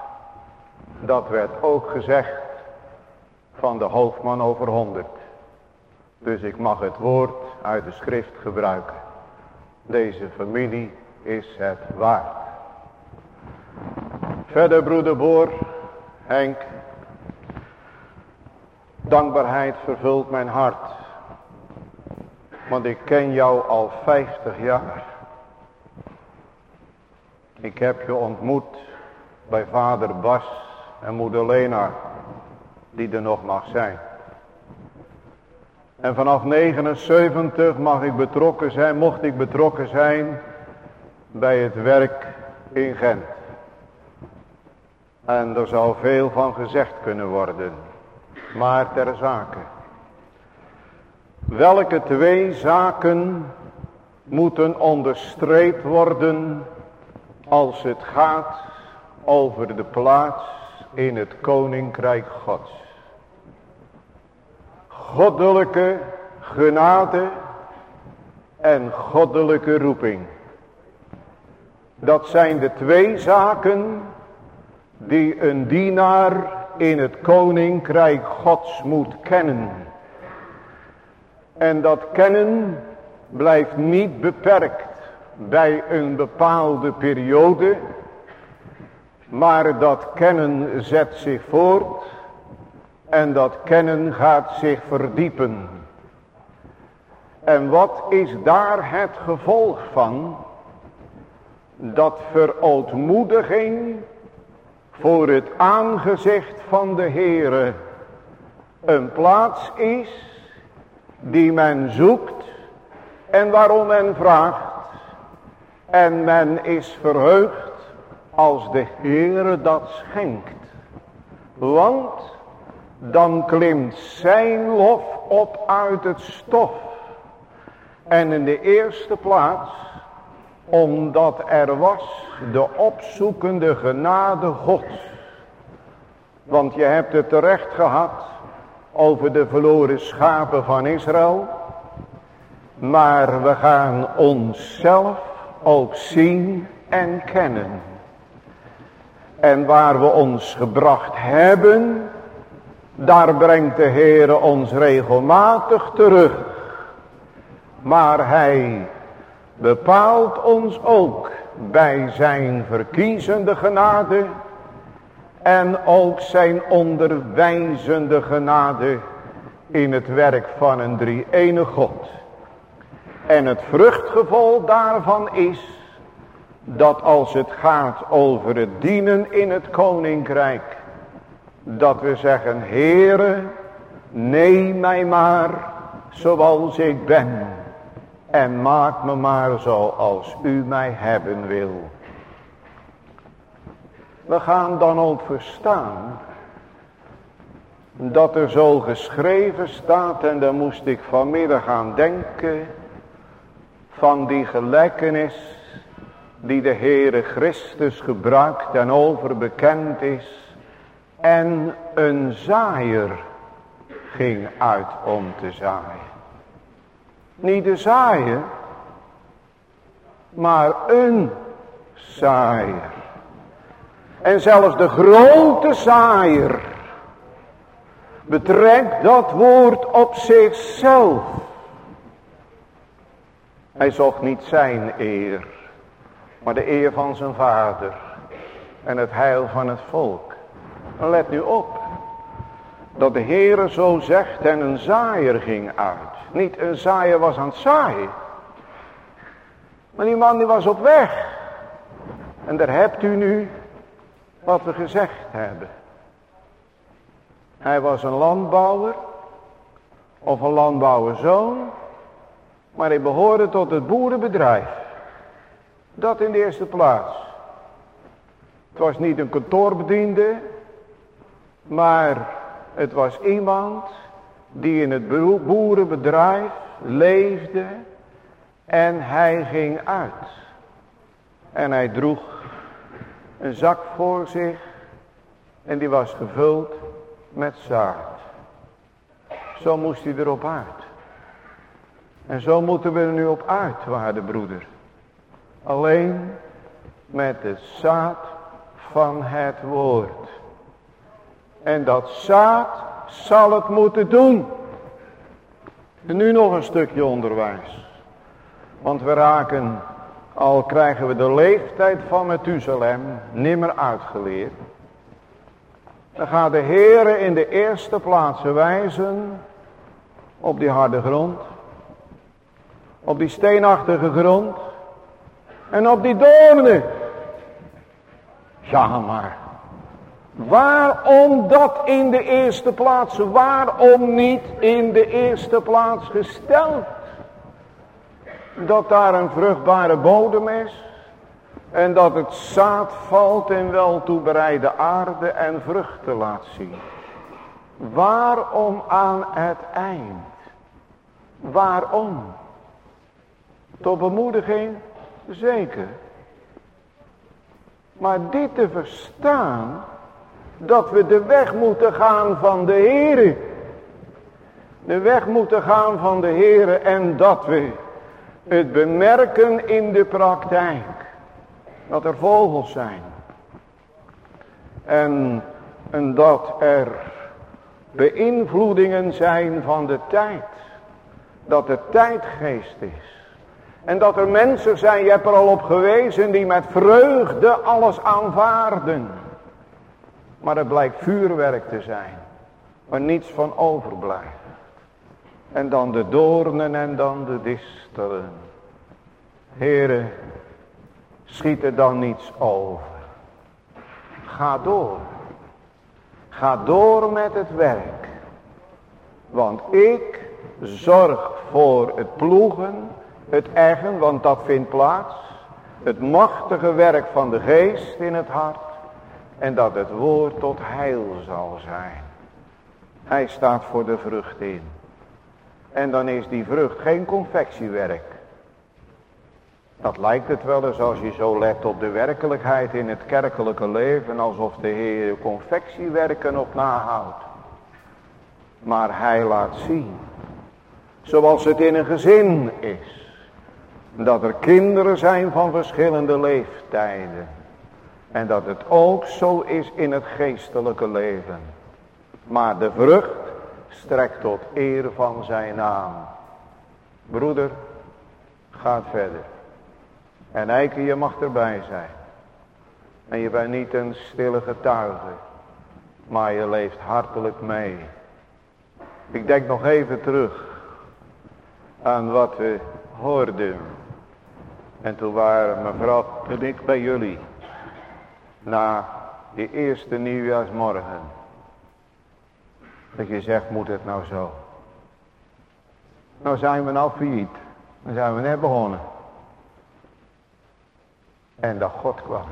Dat werd ook gezegd van de hoofdman over 100. Dus ik mag het woord uit de schrift gebruiken. Deze familie is het waard. Verder broeder Boor, Henk. Dankbaarheid vervult mijn hart. Want ik ken jou al 50 jaar. Ik heb je ontmoet bij vader Bas en moeder Lena, die er nog mag zijn. En vanaf 79 mocht ik betrokken zijn bij het werk in Gent. En er zou veel van gezegd kunnen worden. Maar ter zake. Welke twee zaken moeten onderstreept worden als het gaat over de plaats in het koninkrijk Gods? Goddelijke genade en goddelijke roeping. Dat zijn de twee zaken die een dienaar in het koninkrijk Gods moet kennen. En dat kennen blijft niet beperkt bij een bepaalde periode, maar dat kennen zet zich voort en dat kennen gaat zich verdiepen. En wat is daar het gevolg van? Dat verootmoediging voor het aangezicht van de Heere een plaats is die men zoekt en waarom men vraagt. En men is verheugd als de Heere dat schenkt. Want dan klimt zijn lof op uit het stof. En in de eerste plaats, omdat er was de opzoekende genade Gods. Want je hebt het terecht gehad over de verloren schapen van Israël. Maar we gaan onszelf ook zien en kennen. En waar we ons gebracht hebben, daar brengt de Heere ons regelmatig terug. Maar hij bepaalt ons ook bij zijn verkiezende genade en ook zijn onderwijzende genade in het werk van een drie-enige God. En het vruchtgevolg daarvan is dat als het gaat over het dienen in het koninkrijk, dat we zeggen: Heere, neem mij maar zoals ik ben en maak me maar zoals u mij hebben wil. We gaan dan ook verstaan dat er zo geschreven staat, en daar moest ik vanmiddag aan denken, van die gelijkenis die de Heere Christus gebruikt en overbekend is. En een zaaier ging uit om te zaaien. Niet de zaaier, maar een zaaier. En zelfs de grote zaaier betrekt dat woord op zichzelf. Hij zocht niet zijn eer, maar de eer van zijn vader en het heil van het volk. En let nu op, dat de Heere zo zegt en een zaaier ging uit. Niet een zaaier was aan het zaaien, maar die man die was op weg. En daar hebt u nu wat we gezegd hebben. Hij was een landbouwer of een landbouwerzoon, maar hij behoorde tot het boerenbedrijf. Dat in de eerste plaats. Het was niet een kantoorbediende, maar het was iemand die in het boerenbedrijf leefde en hij ging uit. En hij droeg een zak voor zich en die was gevuld met zaad. Zo moest hij erop uit. En zo moeten we er nu op uit, waarde broeder. Alleen met het zaad van het woord. En dat zaad zal het moeten doen. En nu nog een stukje onderwijs. Want we raken, al krijgen we de leeftijd van Methuselem nimmer uitgeleerd. Dan gaat de Heere in de eerste plaats wijzen op die harde grond. Op die steenachtige grond. En op die doornen. Ja, maar waarom dat in de eerste plaats? Waarom niet in de eerste plaats gesteld? Dat daar een vruchtbare bodem is. En dat het zaad valt in wel toebereide aarde en vruchten laat zien. Waarom aan het eind? Waarom? Tot bemoediging? Zeker. Maar dit te verstaan, dat we de weg moeten gaan van de Heere. De weg moeten gaan van de Heere en dat we het bemerken in de praktijk. Dat er vogels zijn. En dat er beïnvloedingen zijn van de tijd. Dat er tijdgeest is. En dat er mensen zijn, je hebt er al op gewezen, die met vreugde alles aanvaarden. Maar het blijkt vuurwerk te zijn. Waar niets van overblijft. En dan de doornen en dan de distelen. Heere, schiet er dan niets over. Ga door. Ga door met het werk. Want ik zorg voor het ploegen, het eggen, want dat vindt plaats. Het machtige werk van de geest in het hart. En dat het woord tot heil zal zijn. Hij staat voor de vrucht in. En dan is die vrucht geen confectiewerk. Dat lijkt het wel eens als je zo let op de werkelijkheid in het kerkelijke leven. Alsof de Heer confectiewerken op nahoudt. Maar hij laat zien. Zoals het in een gezin is. Dat er kinderen zijn van verschillende leeftijden. En dat het ook zo is in het geestelijke leven. Maar de vrucht strekt tot eer van zijn naam. Broeder, gaat verder. En Eike, je mag erbij zijn. En je bent niet een stille getuige. Maar je leeft hartelijk mee. Ik denk nog even terug. Aan wat we hoorden. En toen waren mevrouw en ik bij jullie. Na die eerste nieuwjaarsmorgen. Dat je zegt, moet het nou zo? Nou zijn we nou failliet. Dan zijn we net begonnen. En dat God kwam.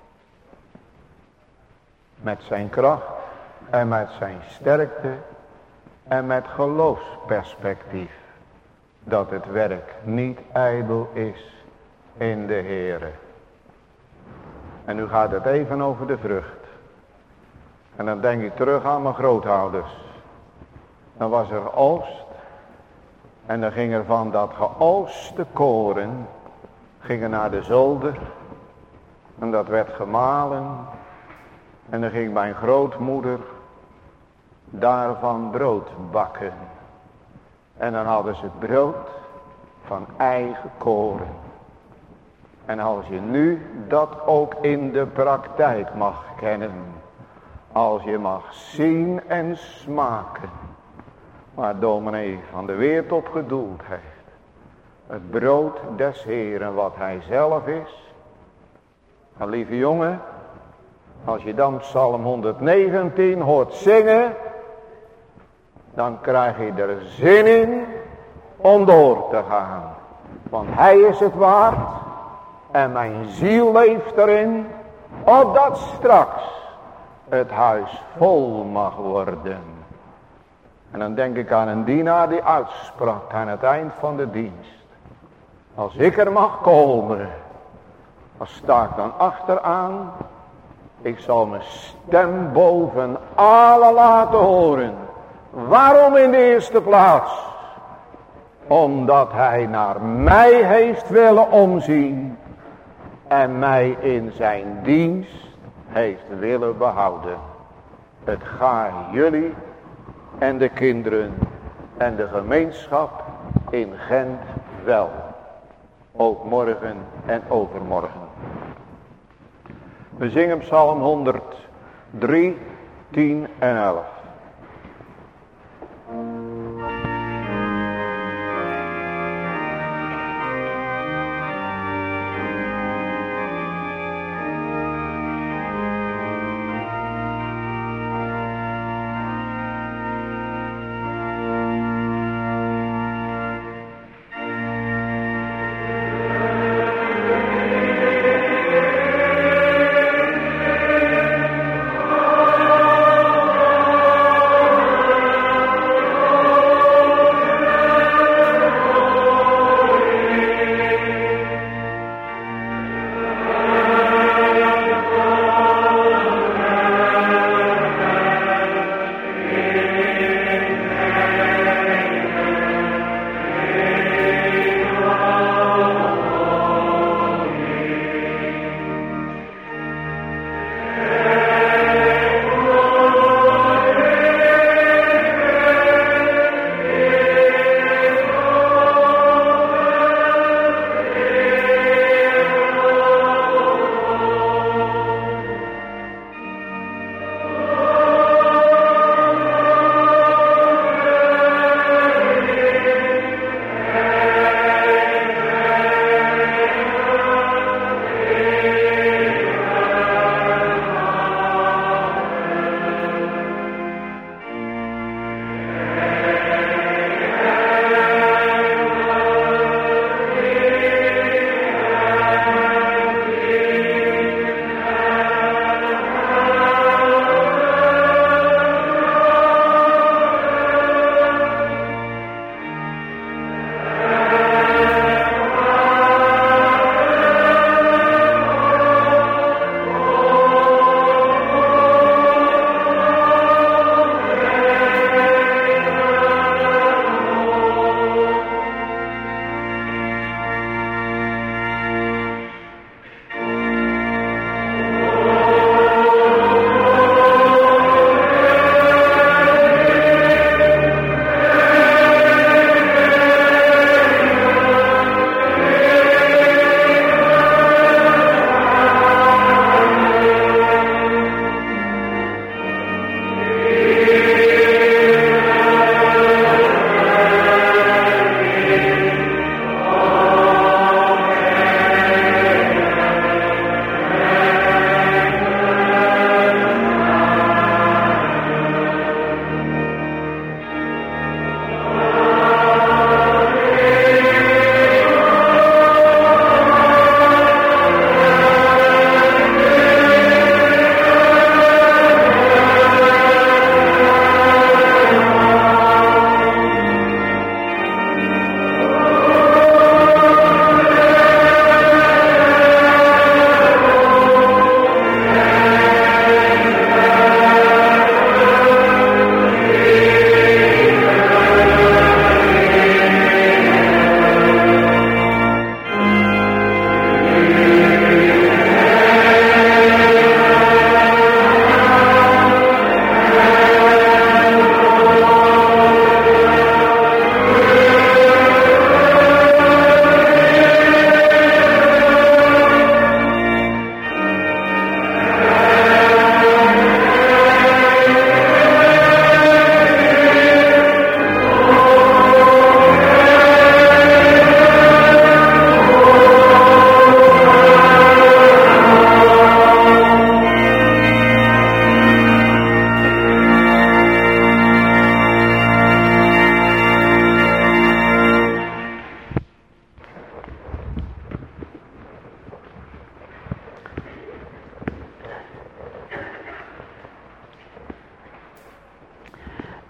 Met zijn kracht. En met zijn sterkte. En met geloofsperspectief. Dat het werk niet ijdel is in de Heere. En nu gaat het even over de vrucht. En dan denk ik terug aan mijn grootouders. Dan was er oogst. En dan ging er van dat geoogste koren. Ging naar de zolder. En dat werd gemalen. En dan ging mijn grootmoeder daarvan brood bakken. En dan hadden ze het brood van eigen koren. En als je nu dat ook in de praktijk mag kennen. Als je mag zien en smaken. Waar dominee van de Weert op gedoeld heeft. Het brood des Heeren wat hij zelf is. En lieve jongen. Als je dan Psalm 119 hoort zingen. Dan krijg je er zin in om door te gaan. Want hij is het waard. En mijn ziel leeft erin. Opdat straks het huis vol mag worden. En dan denk ik aan een dienaar die uitsprak aan het eind van de dienst. Als ik er mag komen. Dan sta ik dan achteraan. Ik zal mijn stem boven alle laten horen. Waarom in de eerste plaats? Omdat hij naar mij heeft willen omzien. En mij in zijn dienst heeft willen behouden. Het gaat jullie en de kinderen en de gemeenschap in Gent wel. Ook morgen en overmorgen. We zingen Psalm 103, 10 en 11.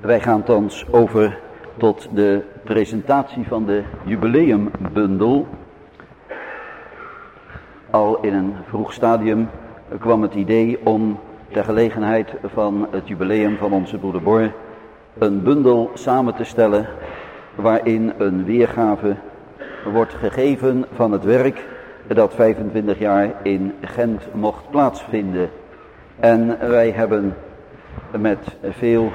Wij gaan thans over tot de presentatie van de jubileumbundel. Al in een vroeg stadium kwam het idee om ter gelegenheid van het jubileum van onze broeder Bor een bundel samen te stellen waarin een weergave wordt gegeven van het werk dat 25 jaar in Gent mocht plaatsvinden. En wij hebben met veel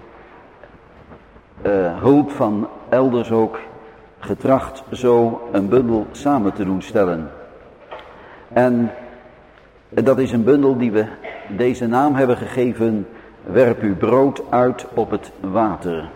hulp van elders ook getracht zo een bundel samen te doen stellen. En dat is een bundel die we deze naam hebben gegeven: Werp uw brood uit op het water.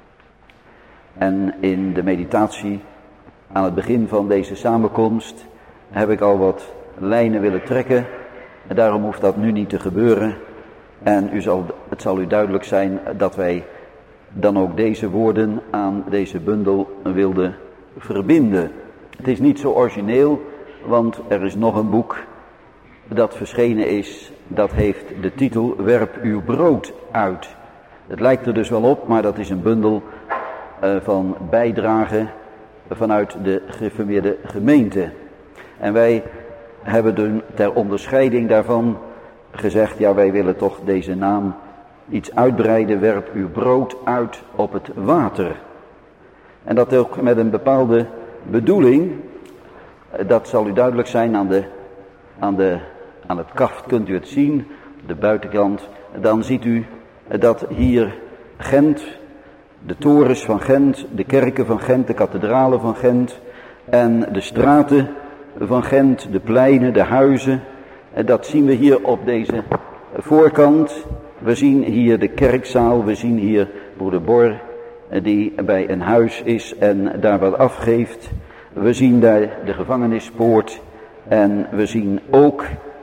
En in de meditatie aan het begin van deze samenkomst heb ik al wat lijnen willen trekken. En daarom hoeft dat nu niet te gebeuren. En het zal u duidelijk zijn dat wij dan ook deze woorden aan deze bundel wilden verbinden. Het is niet zo origineel, want er is nog een boek dat verschenen is. Dat heeft de titel Werp uw brood uit. Het lijkt er dus wel op, maar dat is een bundel van bijdragen vanuit de gereformeerde gemeente. En wij hebben ter onderscheiding daarvan gezegd, ja, wij willen toch deze naam iets uitbreiden: werp uw brood uit op het water. En dat ook met een bepaalde bedoeling. Dat zal u duidelijk zijn aan het kaft kunt u het zien, de buitenkant. Dan ziet u dat hier Gent, de torens van Gent, de kerken van Gent, de kathedralen van Gent en de straten van Gent, de pleinen, de huizen. Dat zien we hier op deze voorkant. We zien hier de kerkzaal, we zien hier broeder Bor die bij een huis is en daar wat afgeeft. We zien daar de gevangenispoort en we zien ook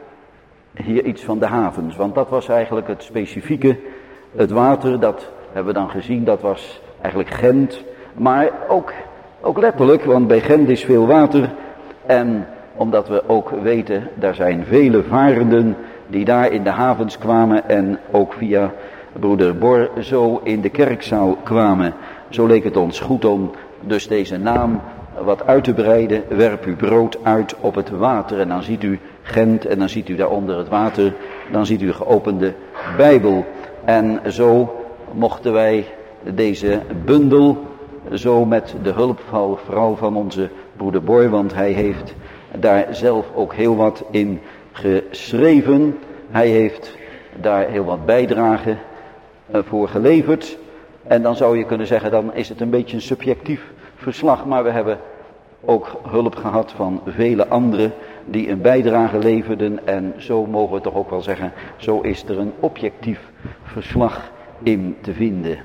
hier iets van de havens. Want dat was eigenlijk het specifieke. Het water, dat hebben we dan gezien, dat was eigenlijk Gent. Maar ook letterlijk, want bij Gent is veel water. En omdat we ook weten, daar zijn vele varenden die daar in de havens kwamen en ook via broeder Bor zo in de kerkzaal kwamen. Zo leek het ons goed om dus deze naam wat uit te breiden: werp uw brood uit op het water. En dan ziet u Gent en dan ziet u daaronder het water, dan ziet u geopende Bijbel. En zo mochten wij deze bundel, zo met de hulp vooral van onze broeder Bor, want hij heeft daar zelf ook heel wat in geschreven. Hij heeft daar heel wat bijdrage voor geleverd. En dan zou je kunnen zeggen, dan is het een beetje een subjectief verslag. Maar we hebben ook hulp gehad van vele anderen die een bijdrage leverden. En zo mogen we toch ook wel zeggen, zo is er een objectief verslag in te vinden.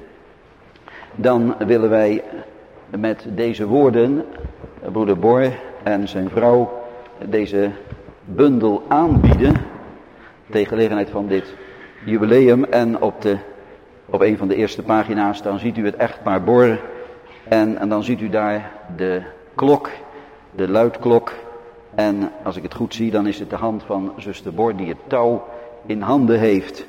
Dan willen wij met deze woorden broeder Bor en zijn vrouw deze bundel aanbieden ter gelegenheid van dit jubileum. En op een van de eerste pagina's dan ziet u het echtpaar Bor en dan ziet u daar de klok, de luidklok. En als ik het goed zie, dan is het de hand van zuster Bor die het touw in handen heeft.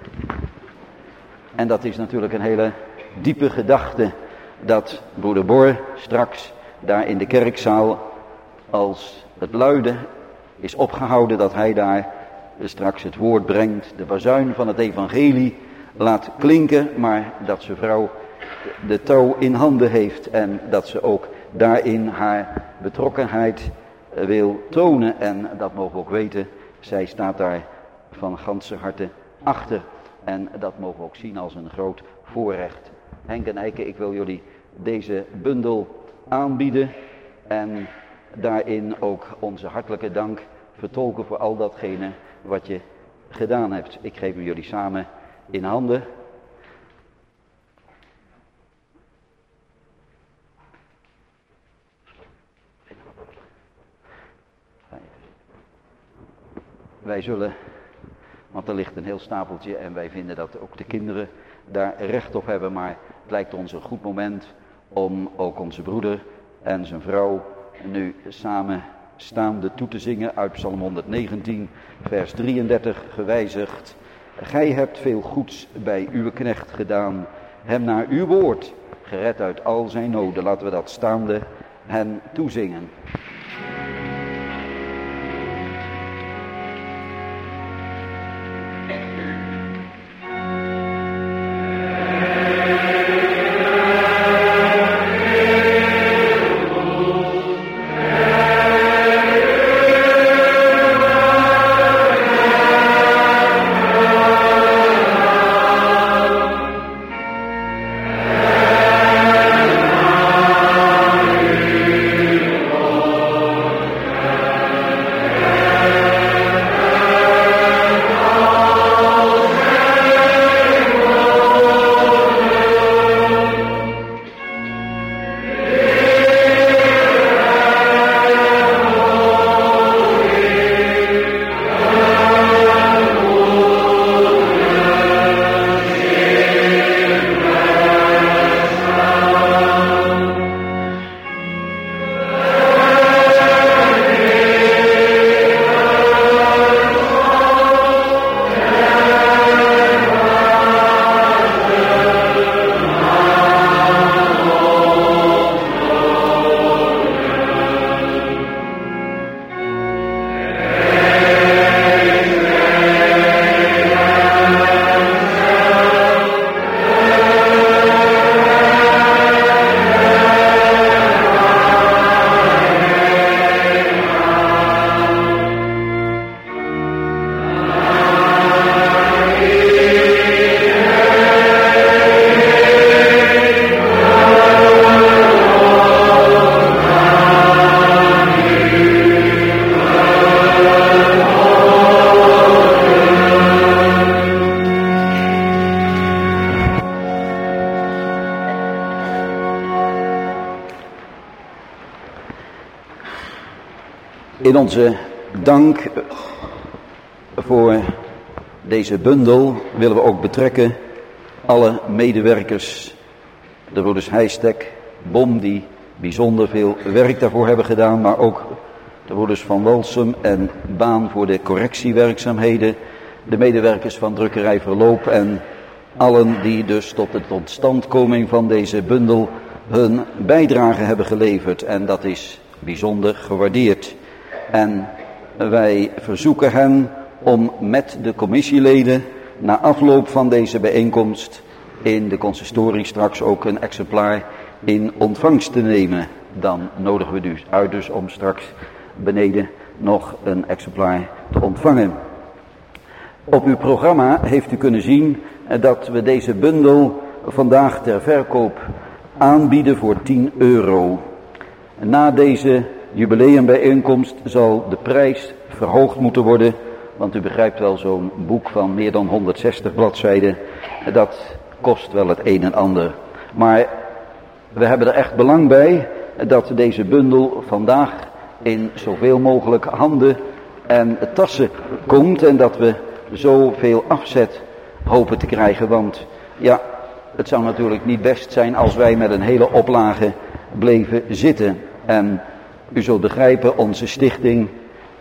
En dat is natuurlijk een hele diepe gedachte, dat broeder Bor straks daar in de kerkzaal, als het luiden is opgehouden, dat hij daar straks het woord brengt, de bazuin van het evangelie laat klinken, maar dat zijn vrouw de touw in handen heeft en dat ze ook daarin haar betrokkenheid wil tonen. En dat mogen we ook weten, zij staat daar van ganse harte achter. En dat mogen we ook zien als een groot voorrecht. Henk en Eike, ik wil jullie deze bundel aanbieden en daarin ook onze hartelijke dank vertolken voor al datgene wat je gedaan hebt. Ik geef hem jullie samen in handen. Wij zullen, want er ligt een heel stapeltje en wij vinden dat ook de kinderen daar recht op hebben, maar het lijkt ons een goed moment om ook onze broeder en zijn vrouw nu samen staande toe te zingen uit Psalm 119, vers 33 gewijzigd. Gij hebt veel goeds bij uw knecht gedaan hem naar uw woord, gered uit al zijn noden. Laten we dat staande hen toezingen. In onze dank voor deze bundel willen we ook betrekken alle medewerkers, de broeders Heijstek, Bom, die bijzonder veel werk daarvoor hebben gedaan, maar ook de broeders van Walsum en Baan voor de correctiewerkzaamheden, de medewerkers van drukkerij Verloop en allen die dus tot de totstandkoming van deze bundel hun bijdrage hebben geleverd. En dat is bijzonder gewaardeerd. En wij verzoeken hen om met de commissieleden na afloop van deze bijeenkomst in de consistorie straks ook een exemplaar in ontvangst te nemen. Dan nodigen we dus uit dus om straks beneden nog een exemplaar te ontvangen. Op uw programma heeft u kunnen zien dat we deze bundel vandaag ter verkoop aanbieden voor €10. Na deze jubileumbijeenkomst zal de prijs verhoogd moeten worden, want u begrijpt wel, zo'n boek van meer dan 160 bladzijden, dat kost wel het een en ander. Maar we hebben er echt belang bij dat deze bundel vandaag in zoveel mogelijk handen en tassen komt en dat we zoveel afzet hopen te krijgen. Want ja, het zou natuurlijk niet best zijn als wij met een hele oplage bleven zitten. En u zult begrijpen, onze stichting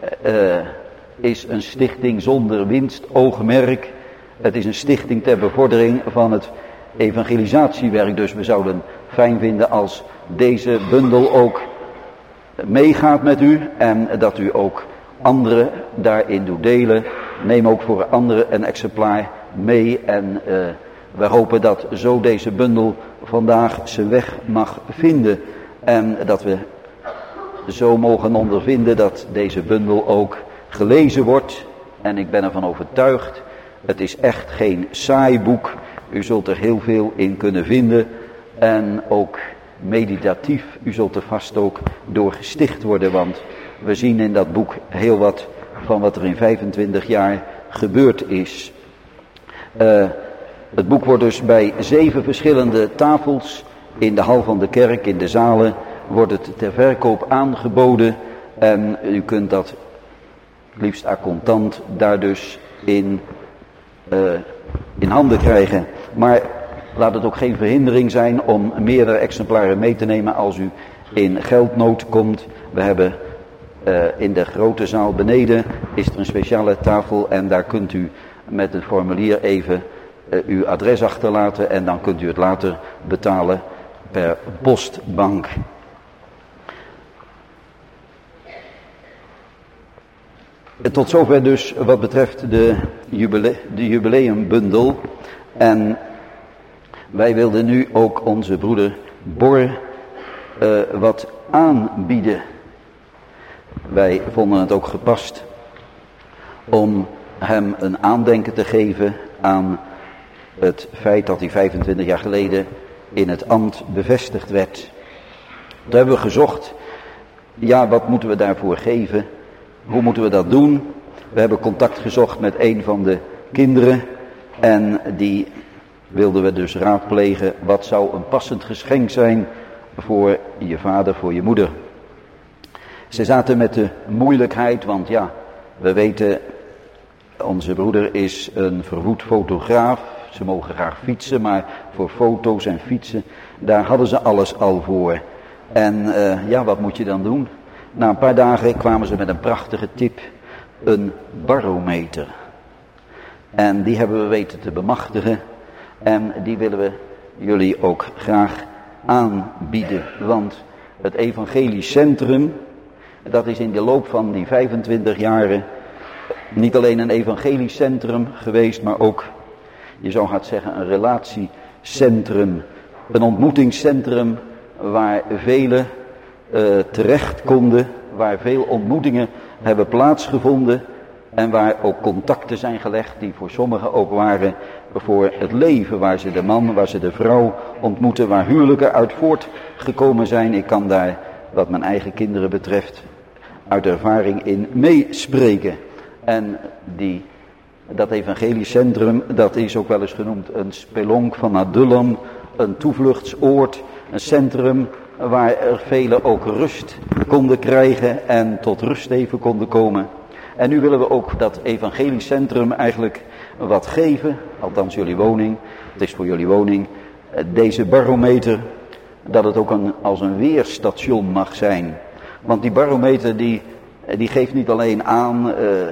is een stichting zonder winstoogmerk. Het is een stichting ter bevordering van het evangelisatiewerk. Dus we zouden fijn vinden als deze bundel ook meegaat met u en dat u ook anderen daarin doet delen. Neem ook voor anderen een exemplaar mee en we hopen dat zo deze bundel vandaag zijn weg mag vinden en dat we zo mogen ondervinden dat deze bundel ook gelezen wordt. En ik ben ervan overtuigd, het is echt geen saai boek. U zult er heel veel in kunnen vinden en ook meditatief. U zult er vast ook door gesticht worden, want we zien in dat boek heel wat van wat er in 25 jaar gebeurd is. Het boek wordt dus bij 7 verschillende tafels in de hal van de kerk, in de zalen, wordt het ter verkoop aangeboden. En u kunt dat liefst à contant daar dus in handen krijgen. Maar laat het ook geen verhindering zijn om meerdere exemplaren mee te nemen als u in geldnood komt. We hebben in de grote zaal beneden is er een speciale tafel en daar kunt u met een formulier even uw adres achterlaten en dan kunt u het later betalen per postbank. Tot zover dus wat betreft de jubileumbundel. En wij wilden nu ook onze broeder Bor wat aanbieden. Wij vonden het ook gepast om hem een aandenken te geven aan het feit dat hij 25 jaar geleden in het ambt bevestigd werd. Toen hebben we gezocht, ja, wat moeten we daarvoor geven? Hoe moeten we dat doen? We hebben contact gezocht met een van de kinderen en die wilden we dus raadplegen. Wat zou een passend geschenk zijn voor je vader, voor je moeder? Ze zaten met de moeilijkheid, want ja, we weten, onze broeder is een verwoed fotograaf. Ze mogen graag fietsen, maar voor foto's en fietsen, daar hadden ze alles al voor. En ja, wat moet je dan doen? Na een paar dagen kwamen ze met een prachtige tip, een barometer. En die hebben we weten te bemachtigen en die willen we jullie ook graag aanbieden. Want het evangelisch centrum, dat is in de loop van die 25 jaren niet alleen een evangelisch centrum geweest, maar ook, je zou gaan zeggen, een relatiecentrum. Een ontmoetingscentrum waar velen terecht konden, waar veel ontmoetingen hebben plaatsgevonden en waar ook contacten zijn gelegd die voor sommigen ook waren voor het leven, waar ze de man, waar ze de vrouw ontmoeten, waar huwelijken uit voortgekomen zijn. Ik kan daar, wat mijn eigen kinderen betreft, uit ervaring in meespreken. En dat evangelisch centrum, dat is ook wel eens genoemd een spelonk van Adullam, een toevluchtsoord, een centrum waar er velen ook rust konden krijgen en tot rust even konden komen. En nu willen we ook dat evangelisch centrum eigenlijk wat geven, althans jullie woning, het is voor jullie woning, deze barometer, dat het ook als een weerstation mag zijn. Want die barometer die geeft niet alleen aan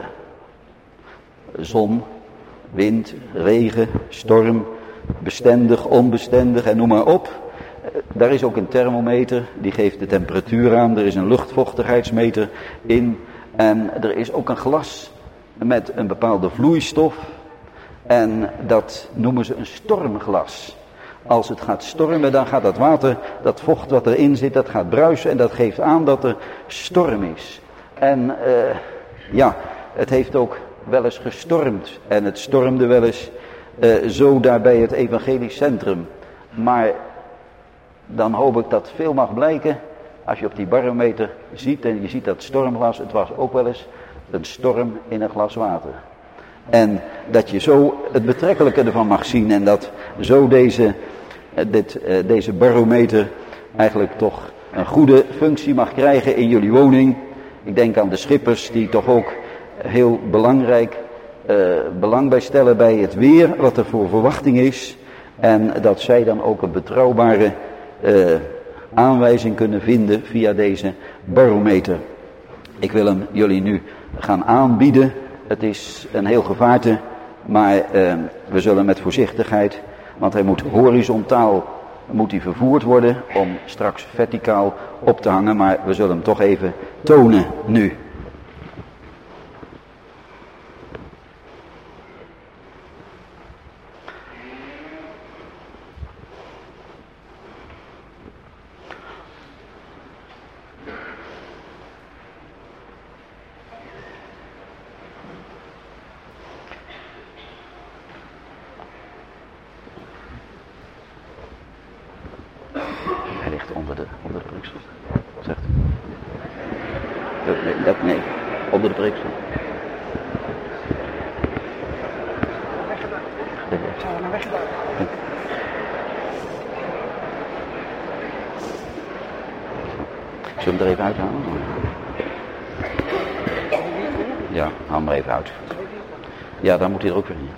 zon, wind, regen, storm, bestendig, onbestendig en noem maar op. Daar is ook een thermometer, die geeft de temperatuur aan. Er is een luchtvochtigheidsmeter in. En er is ook een glas met een bepaalde vloeistof. En dat noemen ze een stormglas. Als het gaat stormen, dan gaat dat water, dat vocht wat erin zit, dat gaat bruisen. En dat geeft aan dat er storm is. En ja, het heeft ook wel eens gestormd. En het stormde wel eens zo daar bij het evangelisch centrum. Maar dan hoop ik dat veel mag blijken. Als je op die barometer ziet en je ziet dat stormglas, het was ook wel eens een storm in een glas water. En dat je zo het betrekkelijke ervan mag zien en dat zo deze barometer eigenlijk toch een goede functie mag krijgen in jullie woning. Ik denk aan de schippers die toch ook heel belangrijk belang bij stellen bij het weer, wat er voor verwachting is. En dat zij dan ook een betrouwbare aanwijzing kunnen vinden via deze barometer. Ik wil hem jullie nu gaan aanbieden. Het is een heel gevaarte, maar we zullen met voorzichtigheid, want hij moet horizontaal vervoerd worden om straks verticaal op te hangen, maar we zullen hem toch even tonen nu. Hij ligt onder de preeksel. Zegt u. Nee, onder de preeksel. Zullen we hem er even uithalen? Ja, haal hem er even uit. Ja, dan moet hij er ook weer in.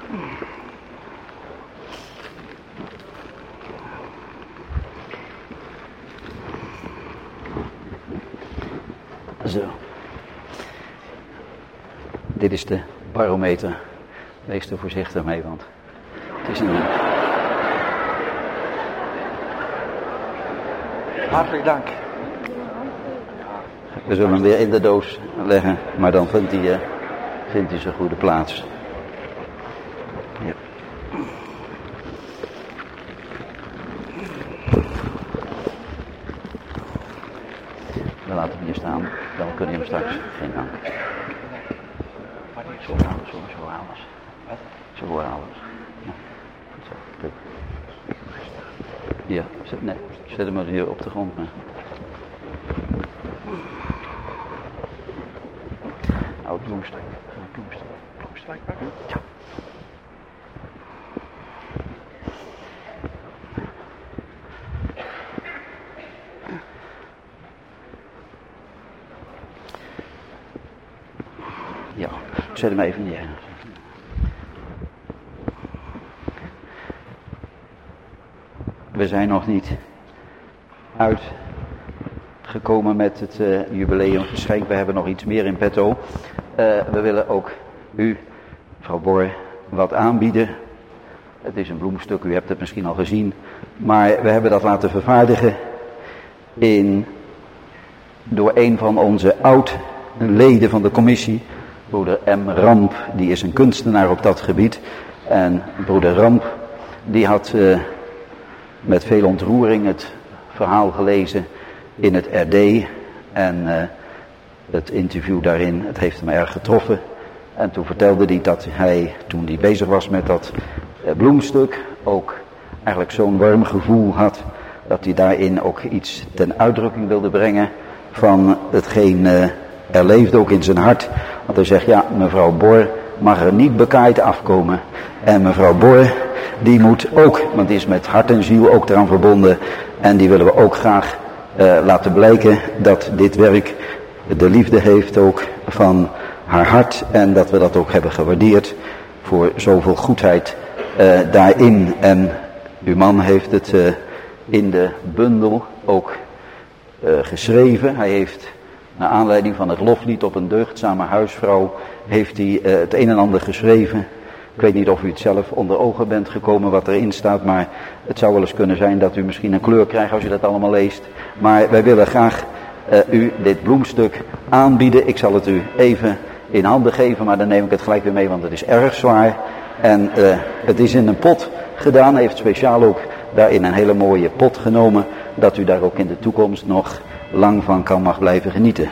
Zo. Dit is de barometer. Wees er voorzichtig mee, want het is een... Hartelijk dank. We zullen hem weer in de doos leggen, maar dan vindt hij zijn goede plaats. Ja. We laten hem hier staan, dan kunnen we hem straks. Geen dank. Zo alles. Zo alles. Ja. Zo, kijk. Ja, zet hem maar hier op de grond. Oud bloemstuk. Bloemstuk pakken? Ja. Ja, zet hem even neer. We zijn nog niet uitgekomen met het jubileumgeschenk. We hebben nog iets meer in petto. We willen ook u, mevrouw Bor, wat aanbieden. Het is een bloemstuk, u hebt het misschien al gezien. Maar we hebben dat laten vervaardigen door een van onze oud-leden van de commissie. Broeder M. Ramp, die is een kunstenaar op dat gebied. En broeder Ramp, die had met veel ontroering het verhaal gelezen in het RD. En het interview daarin, het heeft hem erg getroffen. En toen vertelde hij dat hij, toen hij bezig was met dat bloemstuk, ook eigenlijk zo'n warm gevoel had, dat hij daarin ook iets ten uitdrukking wilde brengen van hetgeen er leefde ook in zijn hart. Want hij zegt, ja, mevrouw Bor mag er niet bekaaid afkomen. En mevrouw Bor, die moet ook, want die is met hart en ziel ook eraan verbonden. En die willen we ook graag laten blijken dat dit werk de liefde heeft ook van haar hart. En dat we dat ook hebben gewaardeerd voor zoveel goedheid daarin. En uw man heeft het in de bundel ook geschreven. Hij heeft naar aanleiding van het loflied op een deugdzame huisvrouw heeft hij het een en ander geschreven. Ik weet niet of u het zelf onder ogen bent gekomen wat erin staat, maar het zou wel eens kunnen zijn dat u misschien een kleur krijgt als u dat allemaal leest. Maar wij willen graag u dit bloemstuk aanbieden. Ik zal het u even in handen geven, maar dan neem ik het gelijk weer mee, want het is erg zwaar. En het is in een pot gedaan. Hij heeft speciaal ook daarin een hele mooie pot genomen, dat u daar ook in de toekomst nog lang van mag blijven genieten.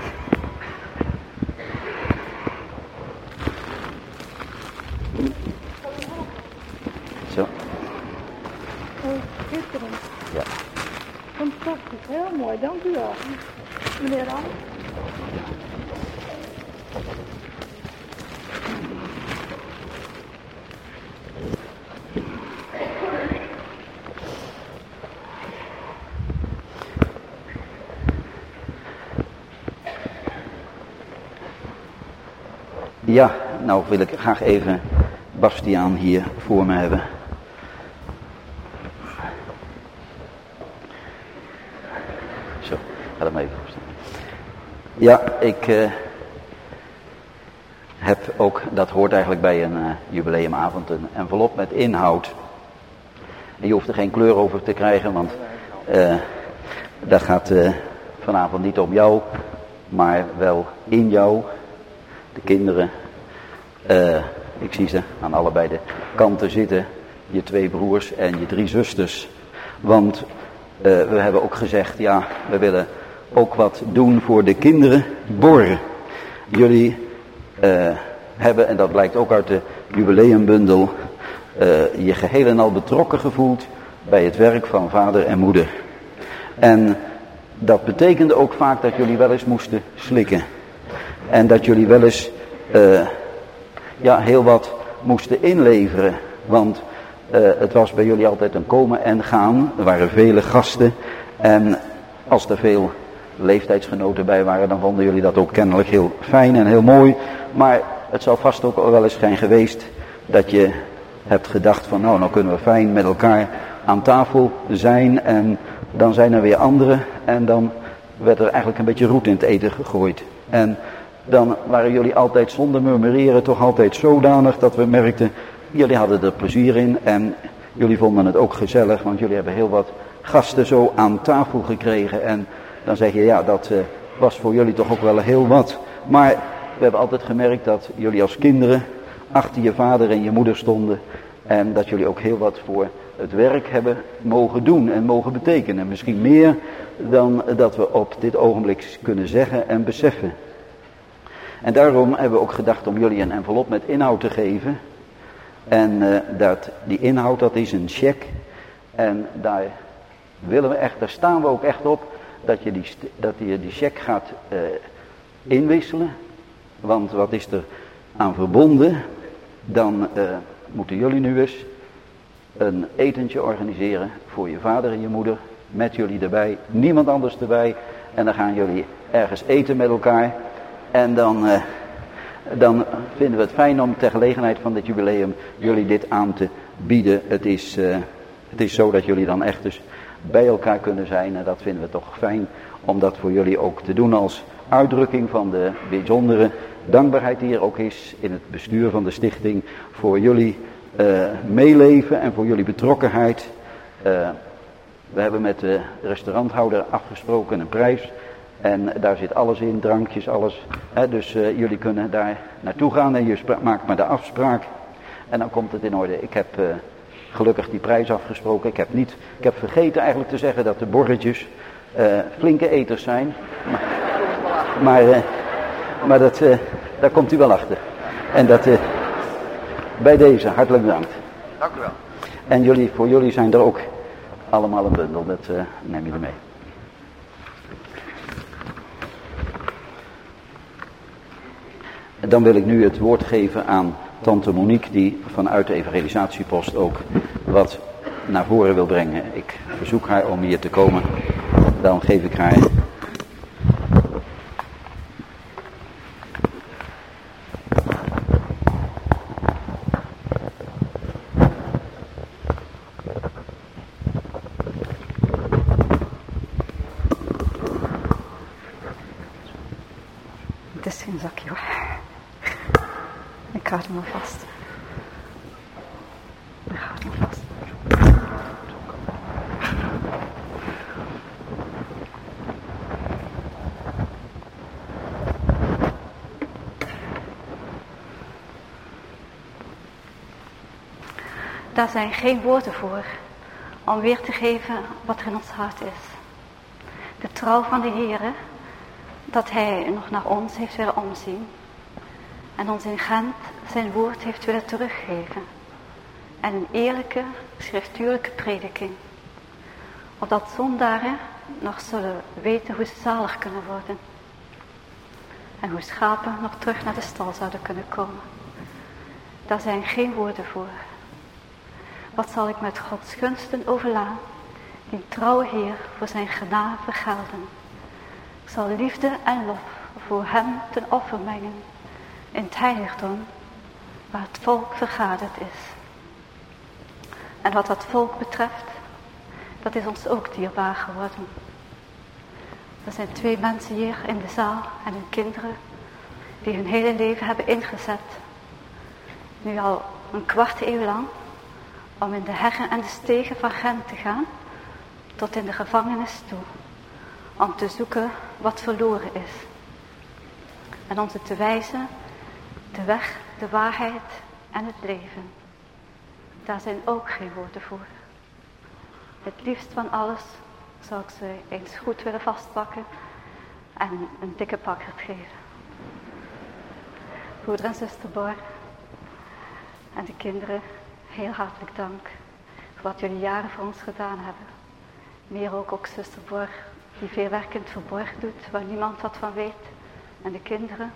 Zo. Schitterend. Ja. Fantastisch, heel mooi, dank u wel. Meneer Ram. Ja, nou wil ik graag even Bastiaan hier voor me hebben. Zo, ga er maar even voor staan. Ja, ik heb ook, dat hoort eigenlijk bij een jubileumavond, een envelop met inhoud. En je hoeft er geen kleur over te krijgen, want dat gaat vanavond niet om jou, maar wel in jou. De kinderen, ik zie ze aan allebei de kanten zitten, je 2 broers en je 3 zusters. Want we hebben ook gezegd, ja, we willen ook wat doen voor de kinderen Bor. Jullie hebben, en dat blijkt ook uit de jubileumbundel, je geheel en al betrokken gevoeld bij het werk van vader en moeder. En dat betekende ook vaak dat jullie wel eens moesten slikken. En dat jullie wel eens heel wat moesten inleveren. Want het was bij jullie altijd een komen en gaan. Er waren vele gasten. En als er veel leeftijdsgenoten bij waren, dan vonden jullie dat ook kennelijk heel fijn en heel mooi. Maar het zou vast ook wel eens zijn geweest dat je hebt gedacht van nou kunnen we fijn met elkaar aan tafel zijn en dan zijn er weer anderen en dan werd er eigenlijk een beetje roet in het eten gegooid. En dan waren jullie altijd zonder murmureren toch altijd zodanig dat we merkten, jullie hadden er plezier in en jullie vonden het ook gezellig, want jullie hebben heel wat gasten zo aan tafel gekregen. En dan zeg je ja, dat was voor jullie toch ook wel heel wat. Maar we hebben altijd gemerkt dat jullie als kinderen achter je vader en je moeder stonden. En dat jullie ook heel wat voor het werk hebben mogen doen en mogen betekenen. Misschien meer dan dat we op dit ogenblik kunnen zeggen en beseffen. En daarom hebben we ook gedacht om jullie een envelop met inhoud te geven. En die inhoud, dat is een cheque. En daar staan we ook echt op dat je die cheque gaat inwisselen. Want wat is er aan verbonden? Dan moeten jullie nu eens een etentje organiseren voor je vader en je moeder. Met jullie erbij, niemand anders erbij. En dan gaan jullie ergens eten met elkaar. En dan vinden we het fijn om ter gelegenheid van dit jubileum jullie dit aan te bieden. Het is zo dat jullie dan echt dus bij elkaar kunnen zijn. En dat vinden we toch fijn om dat voor jullie ook te doen als uitdrukking van de bijzondere dankbaarheid die er ook is in het bestuur van de stichting. Voor jullie meeleven en voor jullie betrokkenheid. We hebben met de restauranthouder afgesproken een prijs. En daar zit alles in, drankjes, alles. Dus jullie kunnen daar naartoe gaan en je maakt maar de afspraak. En dan komt het in orde. Ik heb gelukkig die prijs afgesproken. Ik heb vergeten eigenlijk te zeggen dat de borretjes flinke eters zijn. Maar daar komt u wel achter. En dat bij deze, hartelijk bedankt. Dank u wel. En voor jullie zijn er ook allemaal een bundel, dat neem je er mee. Dan wil ik nu het woord geven aan tante Monique, die vanuit de evangelisatiepost ook wat naar voren wil brengen. Ik verzoek haar om hier te komen. Dan geef ik haar. Het is geen zakje hoor. Ik houd hem maar vast. Ik houd hem vast. Daar zijn geen woorden voor om weer te geven wat er in ons hart is. De trouw van de Heere, dat Hij nog naar ons heeft willen omzien. En ons in Gent zijn woord heeft willen teruggeven. En een eerlijke, schriftuurlijke prediking. Opdat zondaren nog zullen weten hoe ze zalig kunnen worden. En hoe schapen nog terug naar de stal zouden kunnen komen. Daar zijn geen woorden voor. Wat zal ik met Gods gunsten overlaan, die trouwe Heer voor zijn genade vergelden. Ik zal liefde en lof voor hem ten offer mengen, in het heiligdom, waar het volk vergaderd is. En wat dat volk betreft, dat is ons ook dierbaar geworden. Er zijn 2 mensen hier in de zaal en hun kinderen, die hun hele leven hebben ingezet. Nu al een kwart eeuw lang, om in de heggen en de stegen van Gent te gaan, tot in de gevangenis toe. Om te zoeken wat verloren is. En om ze te wijzen, de weg, de waarheid en het leven. Daar zijn ook geen woorden voor. Het liefst van alles zou ik ze eens goed willen vastpakken en een dikke pakket geven. Broeder en zuster Bor en de kinderen, heel hartelijk dank voor wat jullie jaren voor ons gedaan hebben. Meer ook zuster Bor, die veel werk in het verborgen doet, waar niemand wat van weet. En de kinderen.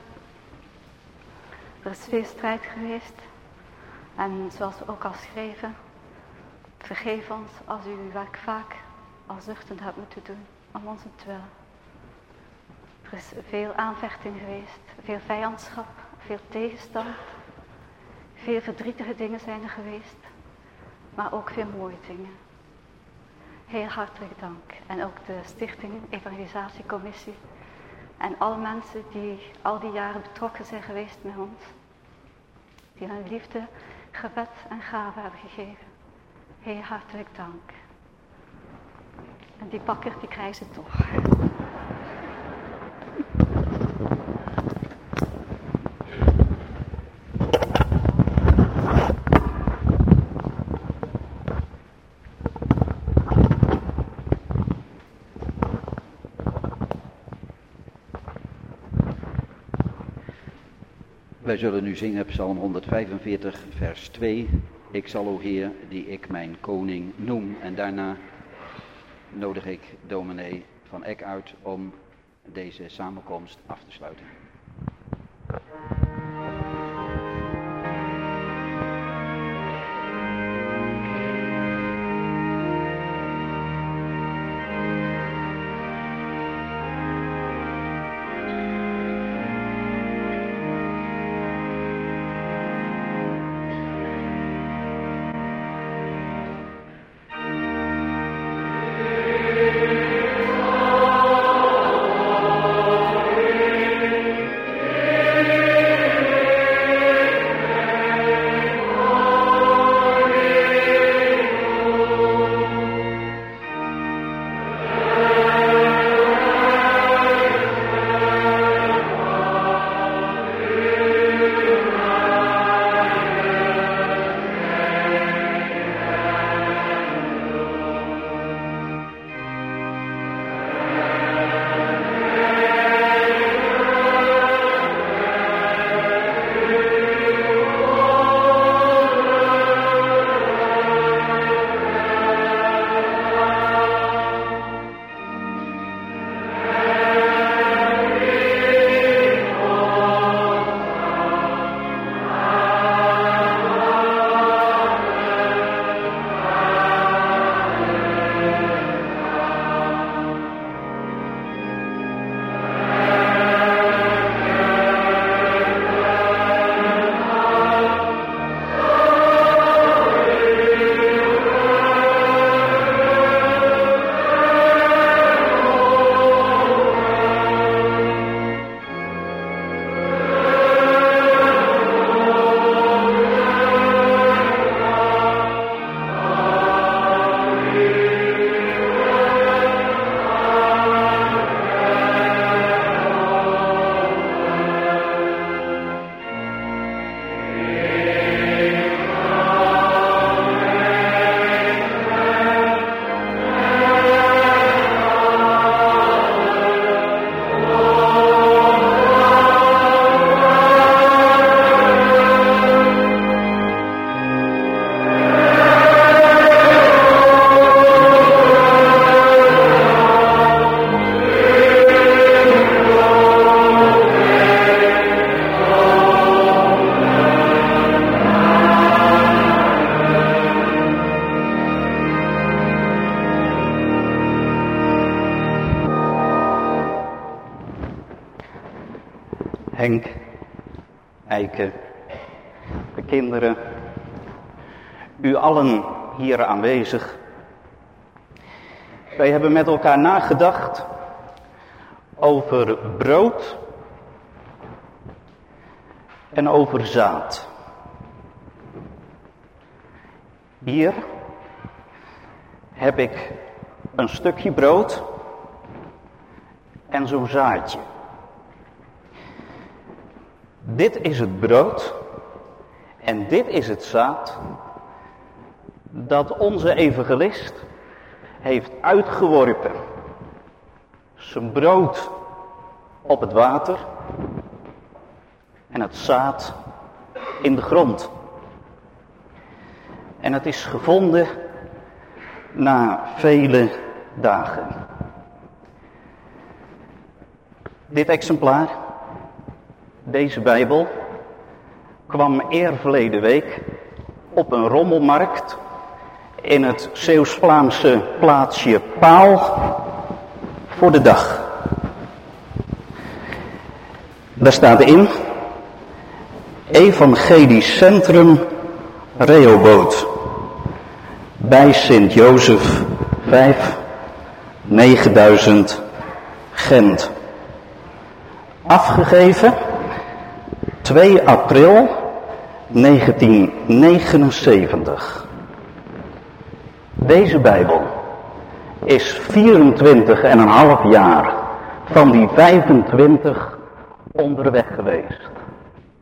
Er is veel strijd geweest. En zoals we ook al schreven, vergeef ons als u uw werk vaak al zuchtend hebt moeten doen, om ons ontwil. Er is veel aanvechting geweest, veel vijandschap, veel tegenstand. Veel verdrietige dingen zijn er geweest, maar ook veel mooie dingen. Heel hartelijk dank. En ook de Stichting Evangelisatiecommissie en alle mensen die al die jaren betrokken zijn geweest met ons. Die hun liefde, gebed en gave hebben gegeven. Heel hartelijk dank. En die bakker die krijgen ze toch. Wij zullen nu zingen Psalm 145 vers 2. Ik zal, o Heer, die ik mijn koning noem. En daarna nodig ik dominee Van Eck uit om deze samenkomst af te sluiten. Henk, Eike, de kinderen, u allen hier aanwezig. Wij hebben met elkaar nagedacht over brood en over zaad. Hier heb ik een stukje brood en zo'n zaadje. Dit is het brood en dit is het zaad dat onze evangelist heeft uitgeworpen. Zijn brood op het water en het zaad in de grond. En het is gevonden na vele dagen. Dit exemplaar, deze Bijbel, kwam eerverleden week op een rommelmarkt in het Zeeuws-Vlaamse plaatsje Paal voor de dag. Daar staat in: Evangelisch Centrum Rehoboth. Bij Sint-Jozef 5, 9000 Gent. Afgegeven 2 april 1979. Deze Bijbel is 24,5 jaar van die 25 onderweg geweest.